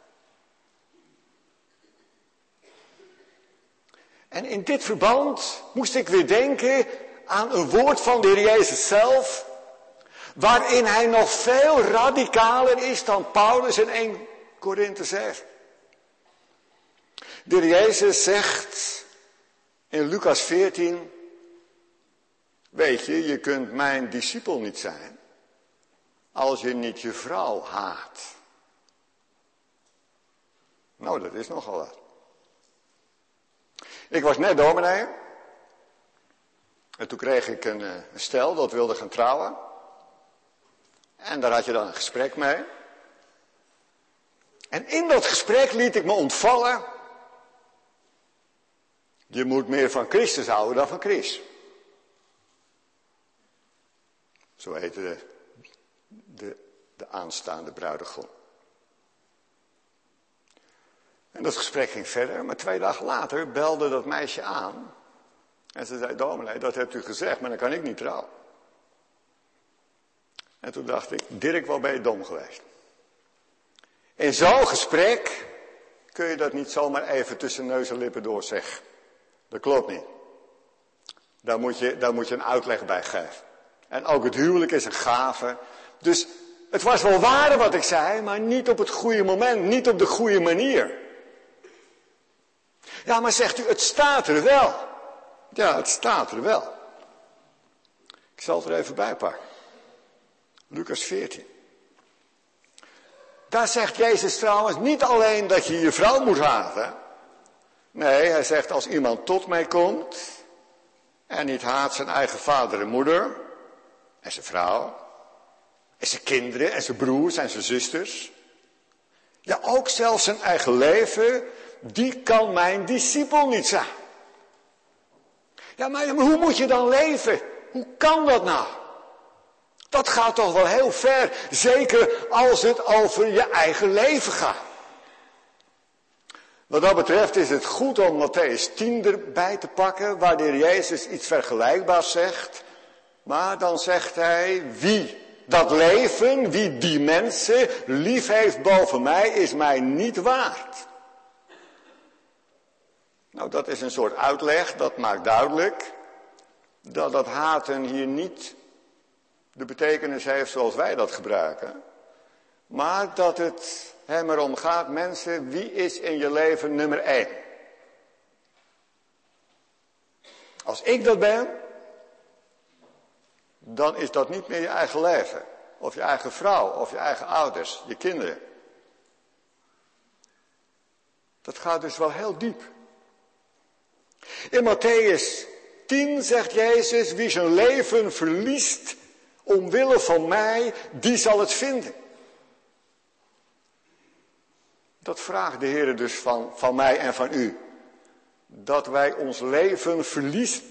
En in dit verband moest ik weer denken aan een woord van de Heer Jezus zelf, waarin hij nog veel radicaler is dan Paulus in eerste Korinthe zes. De Heer Jezus zegt in Lucas veertien, weet je, je kunt mijn discipel niet zijn als je niet je vrouw haat. Nou, dat is nogal wat. Ik was net dominee. En toen kreeg ik een, een stel dat wilde gaan trouwen. En daar had je dan een gesprek mee. En in dat gesprek liet ik me ontvallen. Je moet meer van Christus houden dan van Chris. Zo heette de, de, de aanstaande bruidegom. En dat gesprek ging verder, maar twee dagen later belde dat meisje aan. En ze zei, dominee, dat hebt u gezegd, maar dan kan ik niet trouwen. En toen dacht ik, Dirk, wel ben je dom geweest. In zo'n gesprek kun je dat niet zomaar even tussen neus en lippen door zeggen. Dat klopt niet. Daar moet je, daar moet je een uitleg bij geven. En ook het huwelijk is een gave. Dus het was wel waar wat ik zei, maar niet op het goede moment, niet op de goede manier. Ja, maar zegt u, het staat er wel. Ja, het staat er wel. Ik zal het er even bij pakken. Lucas veertien. Daar zegt Jezus trouwens niet alleen dat je je vrouw moet haten. Nee, hij zegt als iemand tot mij komt en niet haat zijn eigen vader en moeder en zijn vrouw en zijn kinderen en zijn broers en zijn zusters. Ja, ook zelfs zijn eigen leven, die kan mijn discipel niet zijn. Ja, maar hoe moet je dan leven? Hoe kan dat nou? Dat gaat toch wel heel ver, zeker als het over je eigen leven gaat. Wat dat betreft is het goed om Matthäus tien erbij te pakken, waar de Heer Jezus iets vergelijkbaars zegt. Maar dan zegt hij, wie dat leven, wie die mensen lief heeft boven mij, is mij niet waard. Nou, dat is een soort uitleg, dat maakt duidelijk dat dat haten hier niet de betekenis heeft zoals wij dat gebruiken. Maar dat het hem erom gaat, mensen, wie is in je leven nummer één? Als ik dat ben, dan is dat niet meer je eigen leven. Of je eigen vrouw, of je eigen ouders, je kinderen. Dat gaat dus wel heel diep. In Matthäus tien zegt Jezus, wie zijn leven verliest omwille van mij, die zal het vinden. Dat vraagt de Heer dus van, van mij en van u. Dat wij ons leven verliezen.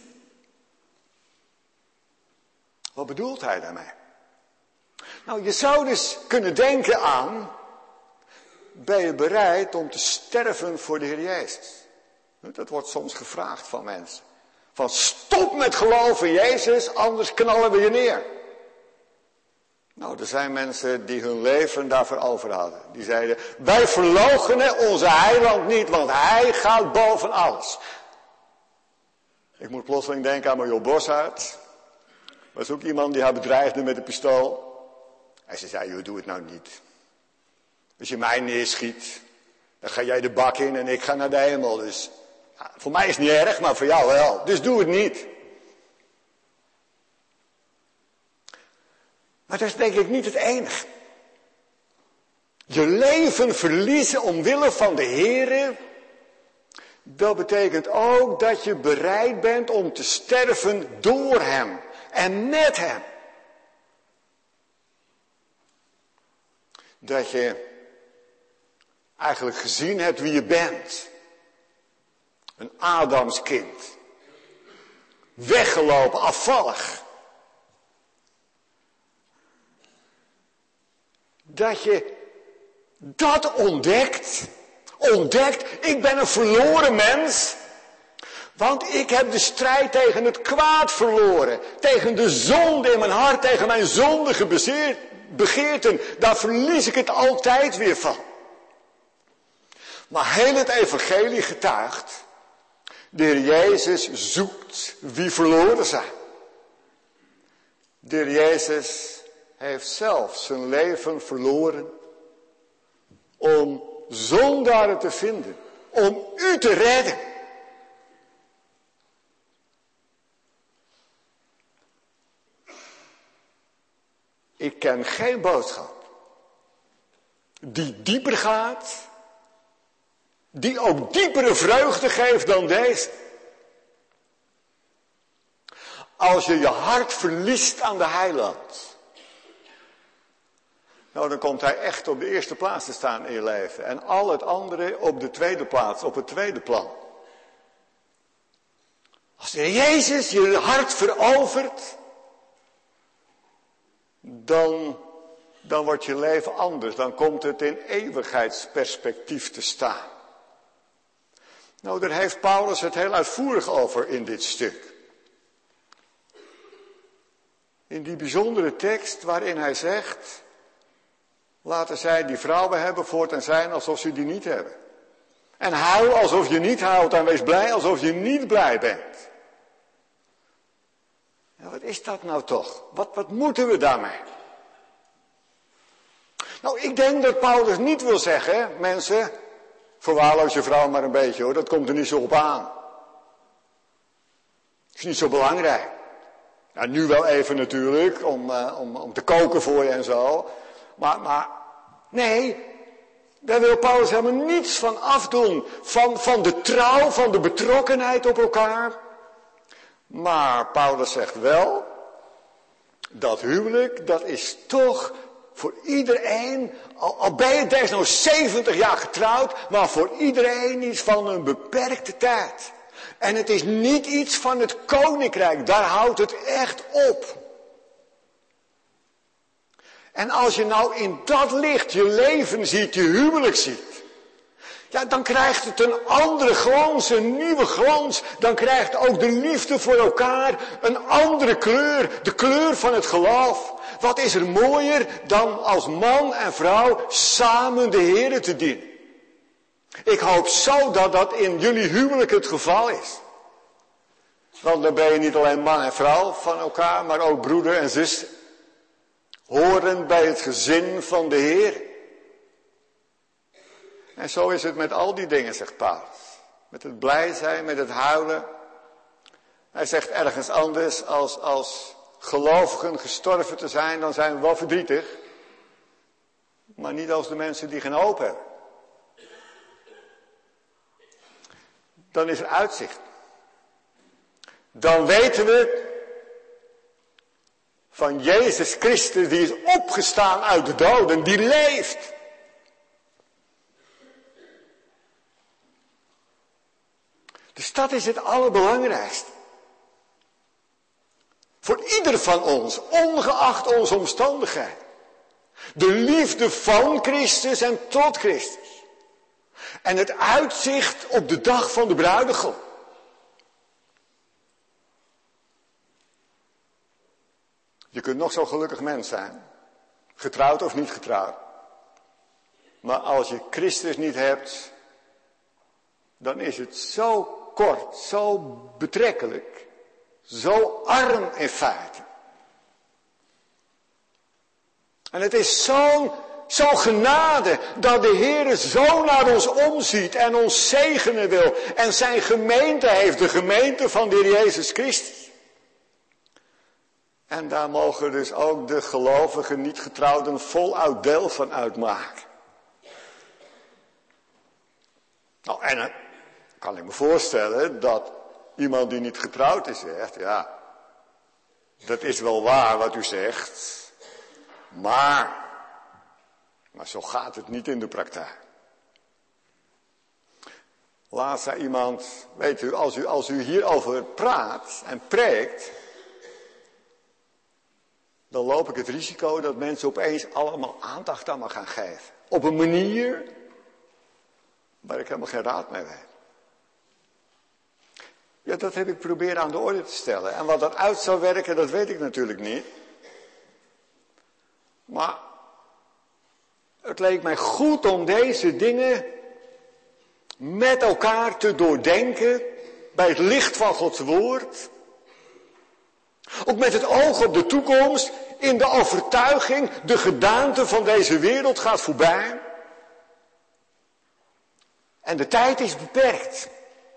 Wat bedoelt hij daarmee? Nou, je zou dus kunnen denken aan, ben je bereid om te sterven voor de Heer Jezus? Dat wordt soms gevraagd van mensen. Van stop met geloven in Jezus, anders knallen we je neer. Nou, er zijn mensen die hun leven daarvoor over hadden. Die zeiden, wij verloochenen onze heiland niet, want hij gaat boven alles. Ik moet plotseling denken aan Marjo Boshart. Was ook iemand die haar bedreigde met een pistool. En ze zei, joh, doe het nou niet. Als je mij neerschiet, dan ga jij de bak in en ik ga naar de hemel. Dus ja, voor mij is het niet erg, maar voor jou wel. Dus doe het niet. Maar dat is denk ik niet het enige. Je leven verliezen omwille van de Heere, dat betekent ook dat je bereid bent om te sterven door Hem en met Hem. Dat je eigenlijk gezien hebt wie je bent. Een Adamskind. Weggelopen, afvallig. Dat je dat ontdekt. Ontdekt, ik ben een verloren mens. Want ik heb de strijd tegen het kwaad verloren. Tegen de zonde in mijn hart, tegen mijn zondige begeerten. Daar verlies ik het altijd weer van. Maar heel het evangelie getuigt. De Heer Jezus zoekt wie verloren zijn. De Heer Jezus heeft zelf zijn leven verloren. Om zondaren te vinden. Om u te redden. Ik ken geen boodschap die dieper gaat, die ook diepere vreugde geeft dan deze. Als je je hart verliest aan de heiland, nou dan komt hij echt op de eerste plaats te staan in je leven en al het andere op de tweede plaats, op het tweede plan. Als de Jezus je hart verovert, Dan, dan wordt je leven anders. Dan komt het in eeuwigheidsperspectief te staan. Nou, daar heeft Paulus het heel uitvoerig over in dit stuk. In die bijzondere tekst waarin hij zegt, laten zij die vrouwen hebben voortaan zijn alsof ze die niet hebben. En huil alsof je niet huilt en wees blij alsof je niet blij bent. Ja, wat is dat nou toch? Wat, wat moeten we daarmee? Nou, ik denk dat Paulus niet wil zeggen, mensen, verwaarloos je vrouw maar een beetje hoor, dat komt er niet zo op aan. Is niet zo belangrijk. Nou, nu wel even natuurlijk, om, uh, om, om te koken voor je en zo. Maar, maar, nee, daar wil Paulus helemaal niets van afdoen. Van, van de trouw, van de betrokkenheid op elkaar. Maar Paulus zegt wel, dat huwelijk, dat is toch voor iedereen, al, al ben je desnoods zeventig jaar getrouwd, maar voor iedereen iets van een beperkte tijd. En het is niet iets van het koninkrijk, daar houdt het echt op. En als je nou in dat licht je leven ziet, je huwelijk ziet, ja, dan krijgt het een andere glans, een nieuwe glans. Dan krijgt ook de liefde voor elkaar een andere kleur, de kleur van het geloof. Wat is er mooier dan als man en vrouw samen de Heere te dienen? Ik hoop zo dat dat in jullie huwelijk het geval is. Want dan ben je niet alleen man en vrouw van elkaar, maar ook broeder en zuster. Horen bij het gezin van de Heer. En zo is het met al die dingen, zegt Paulus. Met het blij zijn, met het huilen. Hij zegt ergens anders, als, als gelovigen gestorven te zijn, dan zijn we wel verdrietig. Maar niet als de mensen die geen hoop hebben. Dan is er uitzicht. Dan weten we van Jezus Christus, die is opgestaan uit de doden, die leeft. Dus dat is het allerbelangrijkste. Voor ieder van ons, ongeacht onze omstandigheid. De liefde van Christus en tot Christus. En het uitzicht op de dag van de bruidegom. Je kunt nog zo gelukkig mens zijn. Getrouwd of niet getrouwd. Maar als je Christus niet hebt, dan is het zo kort, zo betrekkelijk, zo arm in feite. En het is zo'n zo genade dat de Heer zo naar ons omziet en ons zegenen wil. En zijn gemeente heeft, de gemeente van de Heer Jezus Christus. En daar mogen dus ook de gelovigen, niet getrouwden, voluit deel van uitmaken. Nou, en dan kan ik me voorstellen dat iemand die niet getrouwd is zegt, ja, dat is wel waar wat u zegt, maar, maar zo gaat het niet in de praktijk. Laatst zei iemand, weet u, als u, als u hierover praat en preekt, dan loop ik het risico dat mensen opeens allemaal aandacht aan me gaan geven. Op een manier waar ik helemaal geen raad mee weet. Ja, dat heb ik proberen aan de orde te stellen. En wat dat uit zou werken, dat weet ik natuurlijk niet. Maar het leek mij goed om deze dingen met elkaar te doordenken bij het licht van Gods woord. Ook met het oog op de toekomst, in de overtuiging, de gedaante van deze wereld gaat voorbij. En de tijd is beperkt.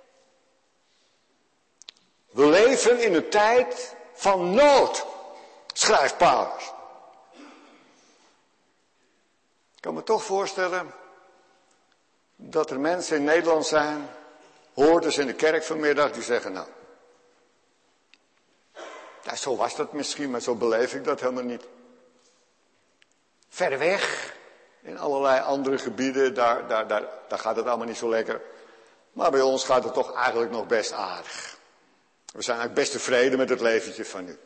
We leven in een tijd van nood, schrijft Paulus. Ik kan me toch voorstellen dat er mensen in Nederland zijn, hoorders in de kerk vanmiddag, die zeggen, nou, ja, zo was dat misschien, maar zo beleef ik dat helemaal niet. Ver weg, in allerlei andere gebieden, daar, daar, daar, daar gaat het allemaal niet zo lekker. Maar bij ons gaat het toch eigenlijk nog best aardig. We zijn eigenlijk best tevreden met het leventje van nu.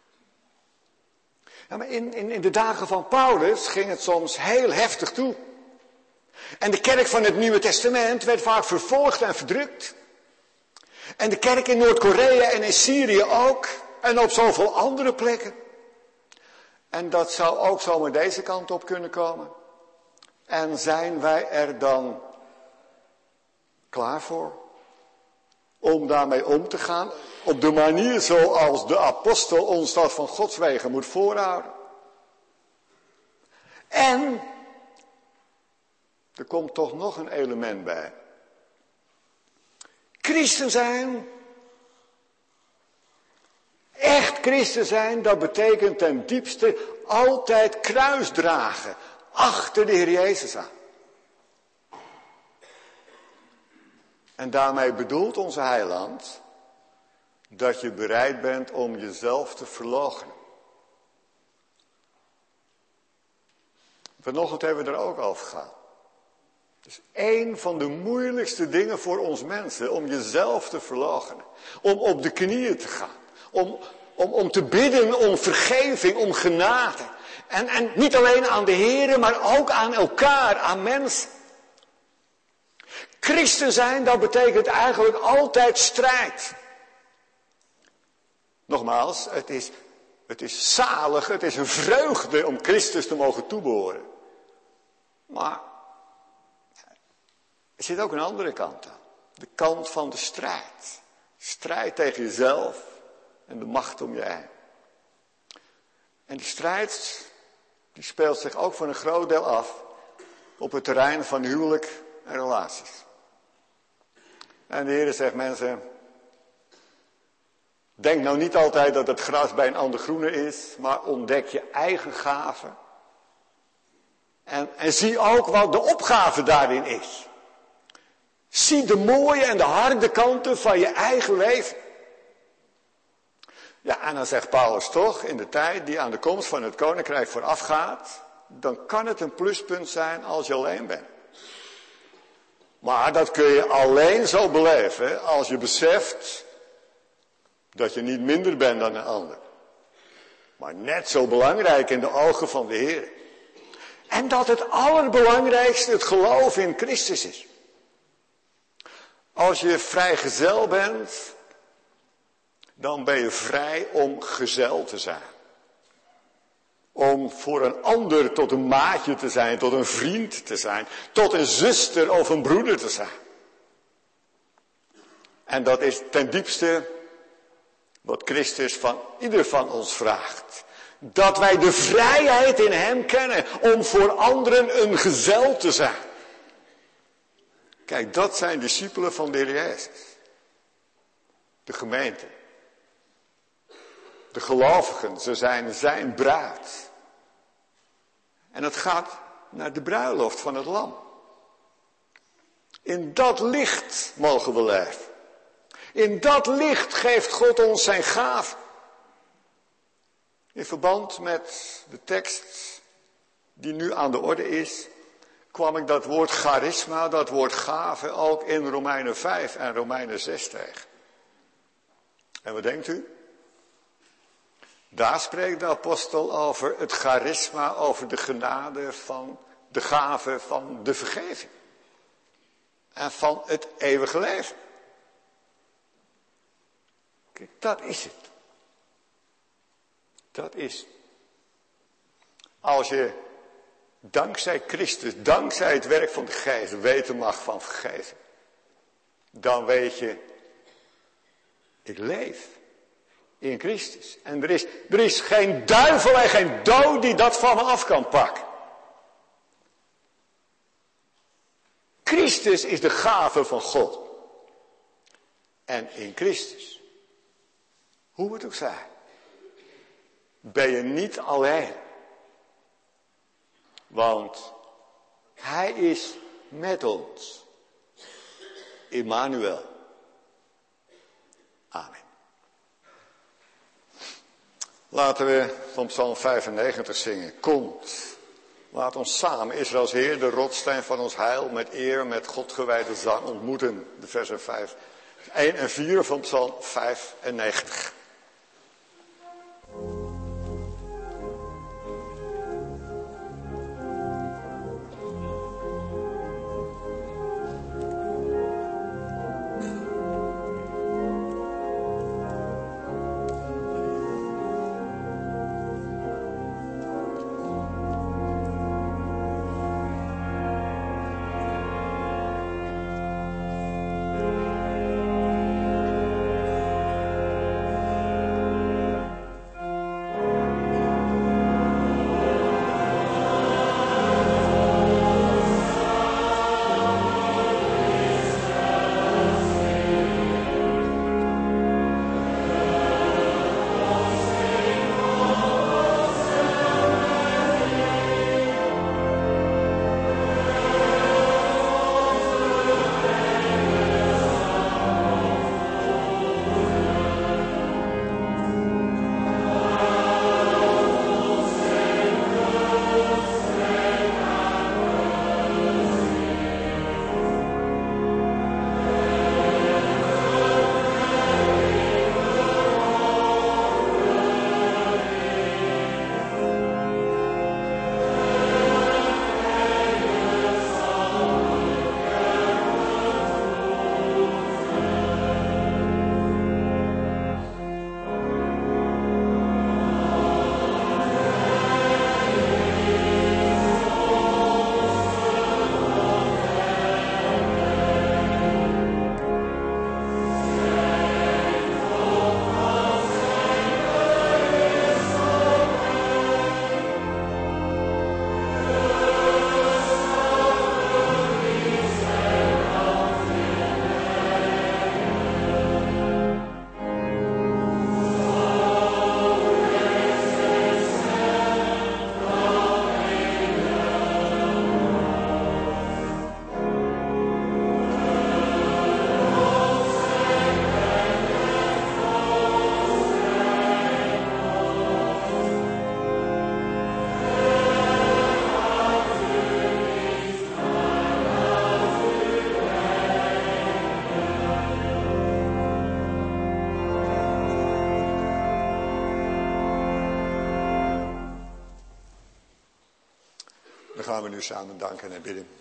Ja, maar in, in, in de dagen van Paulus ging het soms heel heftig toe. En de kerk van het Nieuwe Testament werd vaak vervolgd en verdrukt. En de kerk in Noord-Korea en in Syrië ook. En op zoveel andere plekken. En dat zou ook zomaar deze kant op kunnen komen. En zijn wij er dan klaar voor? Om daarmee om te gaan? Op de manier zoals de apostel ons dat van Gods wegen moet voorhouden. En er komt toch nog een element bij. Christen zijn, echt christen zijn, dat betekent ten diepste altijd kruis dragen. Achter de Heer Jezus aan. En daarmee bedoelt onze heiland dat je bereid bent om jezelf te verloochenen. Vanochtend hebben we er ook over gehad. Het is één van de moeilijkste dingen voor ons mensen, om jezelf te verloochenen. Om op de knieën te gaan. Om, om, om te bidden om vergeving, om genade. En, en niet alleen aan de Heer, maar ook aan elkaar, aan mensen. Christen zijn, dat betekent eigenlijk altijd strijd. Nogmaals, het is, het is zalig, het is een vreugde om Christus te mogen toebehoren. Maar er zit ook een andere kant aan. De kant van de strijd. Strijd tegen jezelf en de macht om je heen. En die strijd, die speelt zich ook voor een groot deel af op het terrein van huwelijk en relaties. En de Heer zegt, mensen, denk nou niet altijd dat het gras bij een ander groener is, maar ontdek je eigen gaven. En, en zie ook wat de opgave daarin is. Zie de mooie en de harde kanten van je eigen leven. Ja, en dan zegt Paulus toch, in de tijd die aan de komst van het koninkrijk voorafgaat, dan kan het een pluspunt zijn als je alleen bent. Maar dat kun je alleen zo beleven als je beseft dat je niet minder bent dan een ander. Maar net zo belangrijk in de ogen van de Heer. En dat het allerbelangrijkste het geloof in Christus is. Als je vrijgezel bent, dan ben je vrij om gezel te zijn. Om voor een ander tot een maatje te zijn, tot een vriend te zijn, tot een zuster of een broeder te zijn. En dat is ten diepste wat Christus van ieder van ons vraagt. Dat wij de vrijheid in hem kennen om voor anderen een gezel te zijn. Kijk, dat zijn discipelen van de Heer Jezus. De gemeente. De gelovigen, ze zijn zijn bruid. En het gaat naar de bruiloft van het lam. In dat licht mogen we leven. In dat licht geeft God ons zijn gave. In verband met de tekst die nu aan de orde is, kwam ik dat woord charisma, dat woord gave, ook in Romeinen vijf en Romeinen zes tegen. En wat denkt u? Daar spreekt de apostel over het charisma, over de genade van de gave van de vergeving. En van het eeuwige leven. Kijk, dat is het. Dat is. Als je dankzij Christus, dankzij het werk van de Geest, weten mag van vergeven. Dan weet je, ik leef in Christus. En er is, er is geen duivel en geen dood die dat van me af kan pakken. Christus is de gave van God. En in Christus, hoe het ook zij, ben je niet alleen. Want hij is met ons. Immanuel. Amen. Laten we van Psalm vijfennegentig zingen. Komt, laat ons samen Israëls Heer, de rotssteen van ons heil, met eer, met God gewijde zang ontmoeten. De versen vijf, één en vier van Psalm vijfennegentig. Dan gaan we nu samen danken en bidden.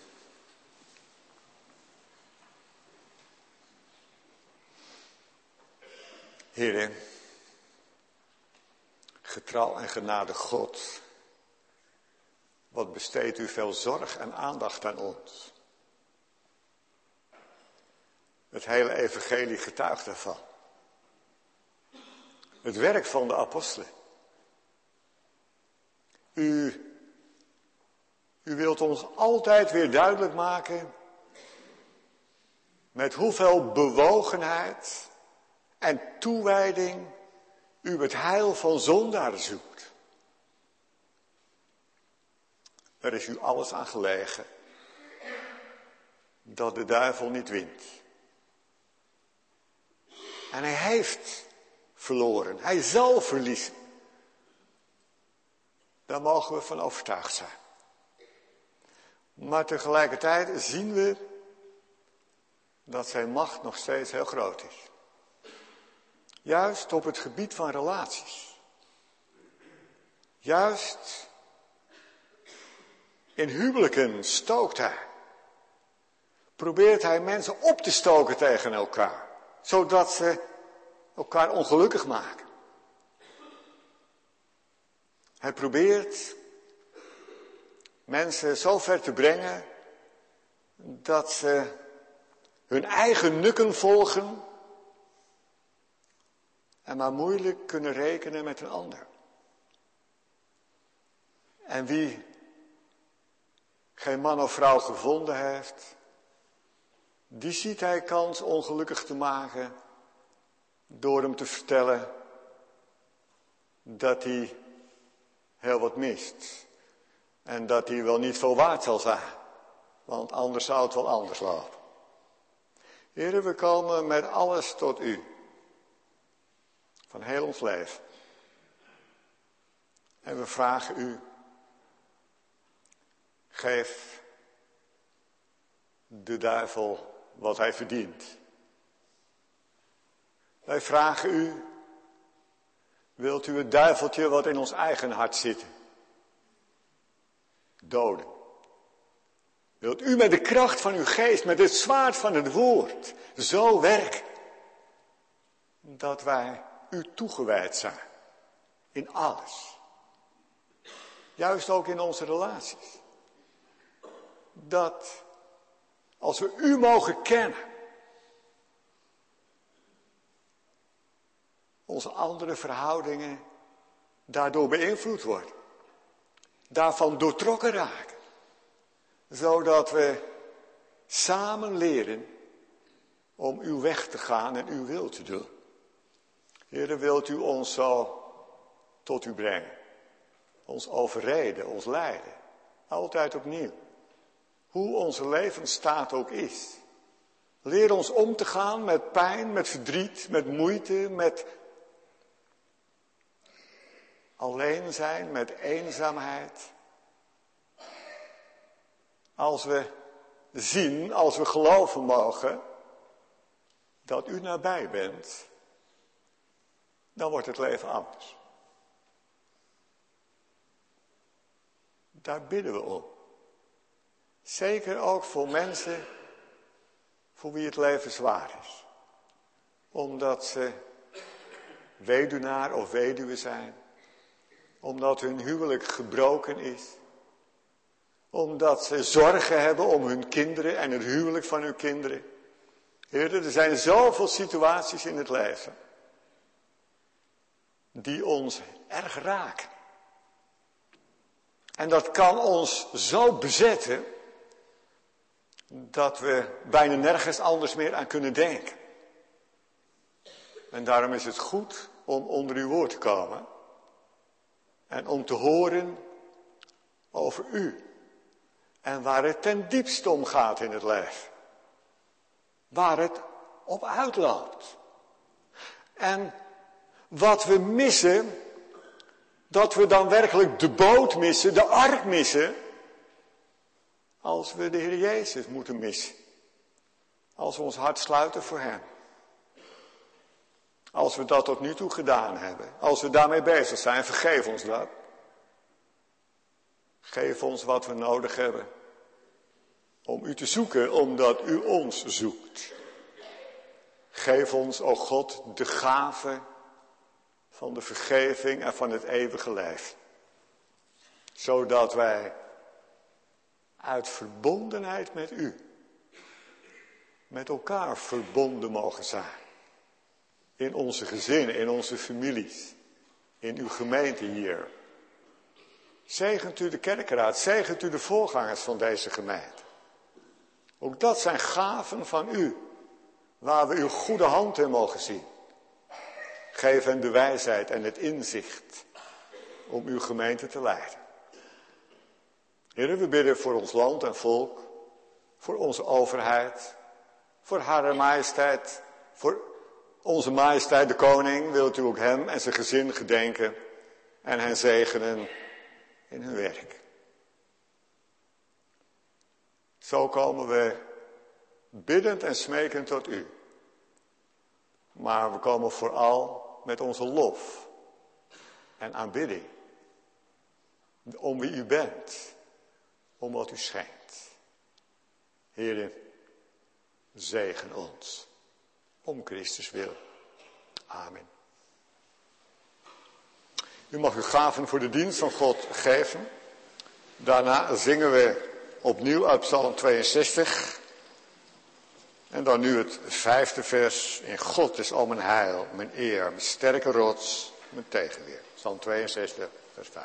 Heere, getrouw en genadig God, Wat besteedt u veel zorg en aandacht aan ons. Het hele evangelie getuigt daarvan. Het werk van de apostelen. U, u wilt ons altijd weer duidelijk maken met hoeveel bewogenheid en toewijding u het heil van zondaren zoekt. Er is u alles aan gelegen dat de duivel niet wint. En hij heeft verloren. Hij zal verliezen. Daar mogen we van overtuigd zijn. Maar tegelijkertijd zien we dat zijn macht nog steeds heel groot is. Juist op het gebied van relaties. Juist in huwelijken stookt hij. Probeert hij mensen op te stoken tegen elkaar. Zodat ze elkaar ongelukkig maken. Hij probeert mensen zo ver te brengen dat ze hun eigen nukken volgen en maar moeilijk kunnen rekenen met een ander. En wie geen man of vrouw gevonden heeft, die ziet hij kans ongelukkig te maken door hem te vertellen dat hij heel wat mist. En dat hij wel niet veel waard zal zijn. Want anders zou het wel anders lopen. Heren, we komen met alles tot u. Van heel ons leven. En we vragen u. Geef de duivel wat hij verdient. Wij vragen u. Wilt u het duiveltje wat in ons eigen hart zit doden? Wilt u met de kracht van uw geest, met het zwaard van het woord, zo werken dat wij u toegewijd zijn in alles. Juist ook in onze relaties. Dat als we u mogen kennen, onze andere verhoudingen daardoor beïnvloed worden. Daarvan doortrokken raken. Zodat we samen leren om uw weg te gaan en uw wil te doen. Heere, wilt u ons zo tot u brengen. Ons overreden, ons leiden. Altijd opnieuw. Hoe onze levensstaat ook is. Leer ons om te gaan met pijn, met verdriet, met moeite, met alleen zijn, met eenzaamheid. Als we zien, als we geloven mogen, dat u nabij bent, dan wordt het leven anders. Daar bidden we om. Zeker ook voor mensen voor wie het leven zwaar is. Omdat ze weduwnaar of weduwe zijn. Omdat hun huwelijk gebroken is. Omdat ze zorgen hebben om hun kinderen en het huwelijk van hun kinderen. Heer, er zijn zoveel situaties in het leven. Die ons erg raken. En dat kan ons zo bezetten. Dat we bijna nergens anders meer aan kunnen denken. En daarom is het goed om onder uw woord te komen. En om te horen over u. En waar het ten diepste om gaat in het leven. Waar het op uitloopt. En wat we missen, dat we dan werkelijk de boot missen, de ark missen. Als we de Heer Jezus moeten missen. Als we ons hart sluiten voor Hem. Als we dat tot nu toe gedaan hebben. Als we daarmee bezig zijn, vergeef ons dat. Geef ons wat we nodig hebben. Om u te zoeken, omdat u ons zoekt. Geef ons, o God, de gave van de vergeving en van het eeuwige leven. Zodat wij uit verbondenheid met u, met elkaar verbonden mogen zijn. In onze gezinnen, in onze families, in uw gemeente hier. Zegent u de kerkraad, zegent u de voorgangers van deze gemeente. Ook dat zijn gaven van u, waar we uw goede hand in mogen zien. Geef hen de wijsheid en het inzicht om uw gemeente te leiden. Heer, we bidden voor ons land en volk, voor onze overheid, voor Hare Majesteit, voor onze Majesteit de Koning. Wilt u ook hem en zijn gezin gedenken en hen zegenen in hun werk. Zo komen we biddend en smekend tot u. Maar we komen vooral met onze lof en aanbidding. Om wie u bent. Om wat u schenkt. Heere, zegen ons. Om Christus wil. Amen. U mag uw gaven voor de dienst van God geven. Daarna zingen we opnieuw uit Psalm tweeënzestig. En dan nu het vijfde vers. In God is al mijn heil, mijn eer, mijn sterke rots, mijn tegenweer. Psalm tweeënzestig, vers vijf.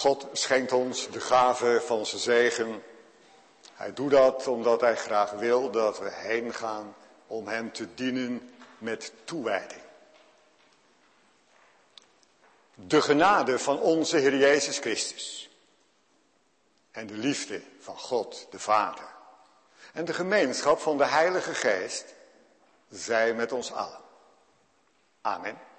God schenkt ons de gave van zijn zegen. Hij doet dat omdat hij graag wil dat we heen gaan om hem te dienen met toewijding. De genade van onze Heer Jezus Christus en de liefde van God de Vader en de gemeenschap van de Heilige Geest zij met ons allen. Amen.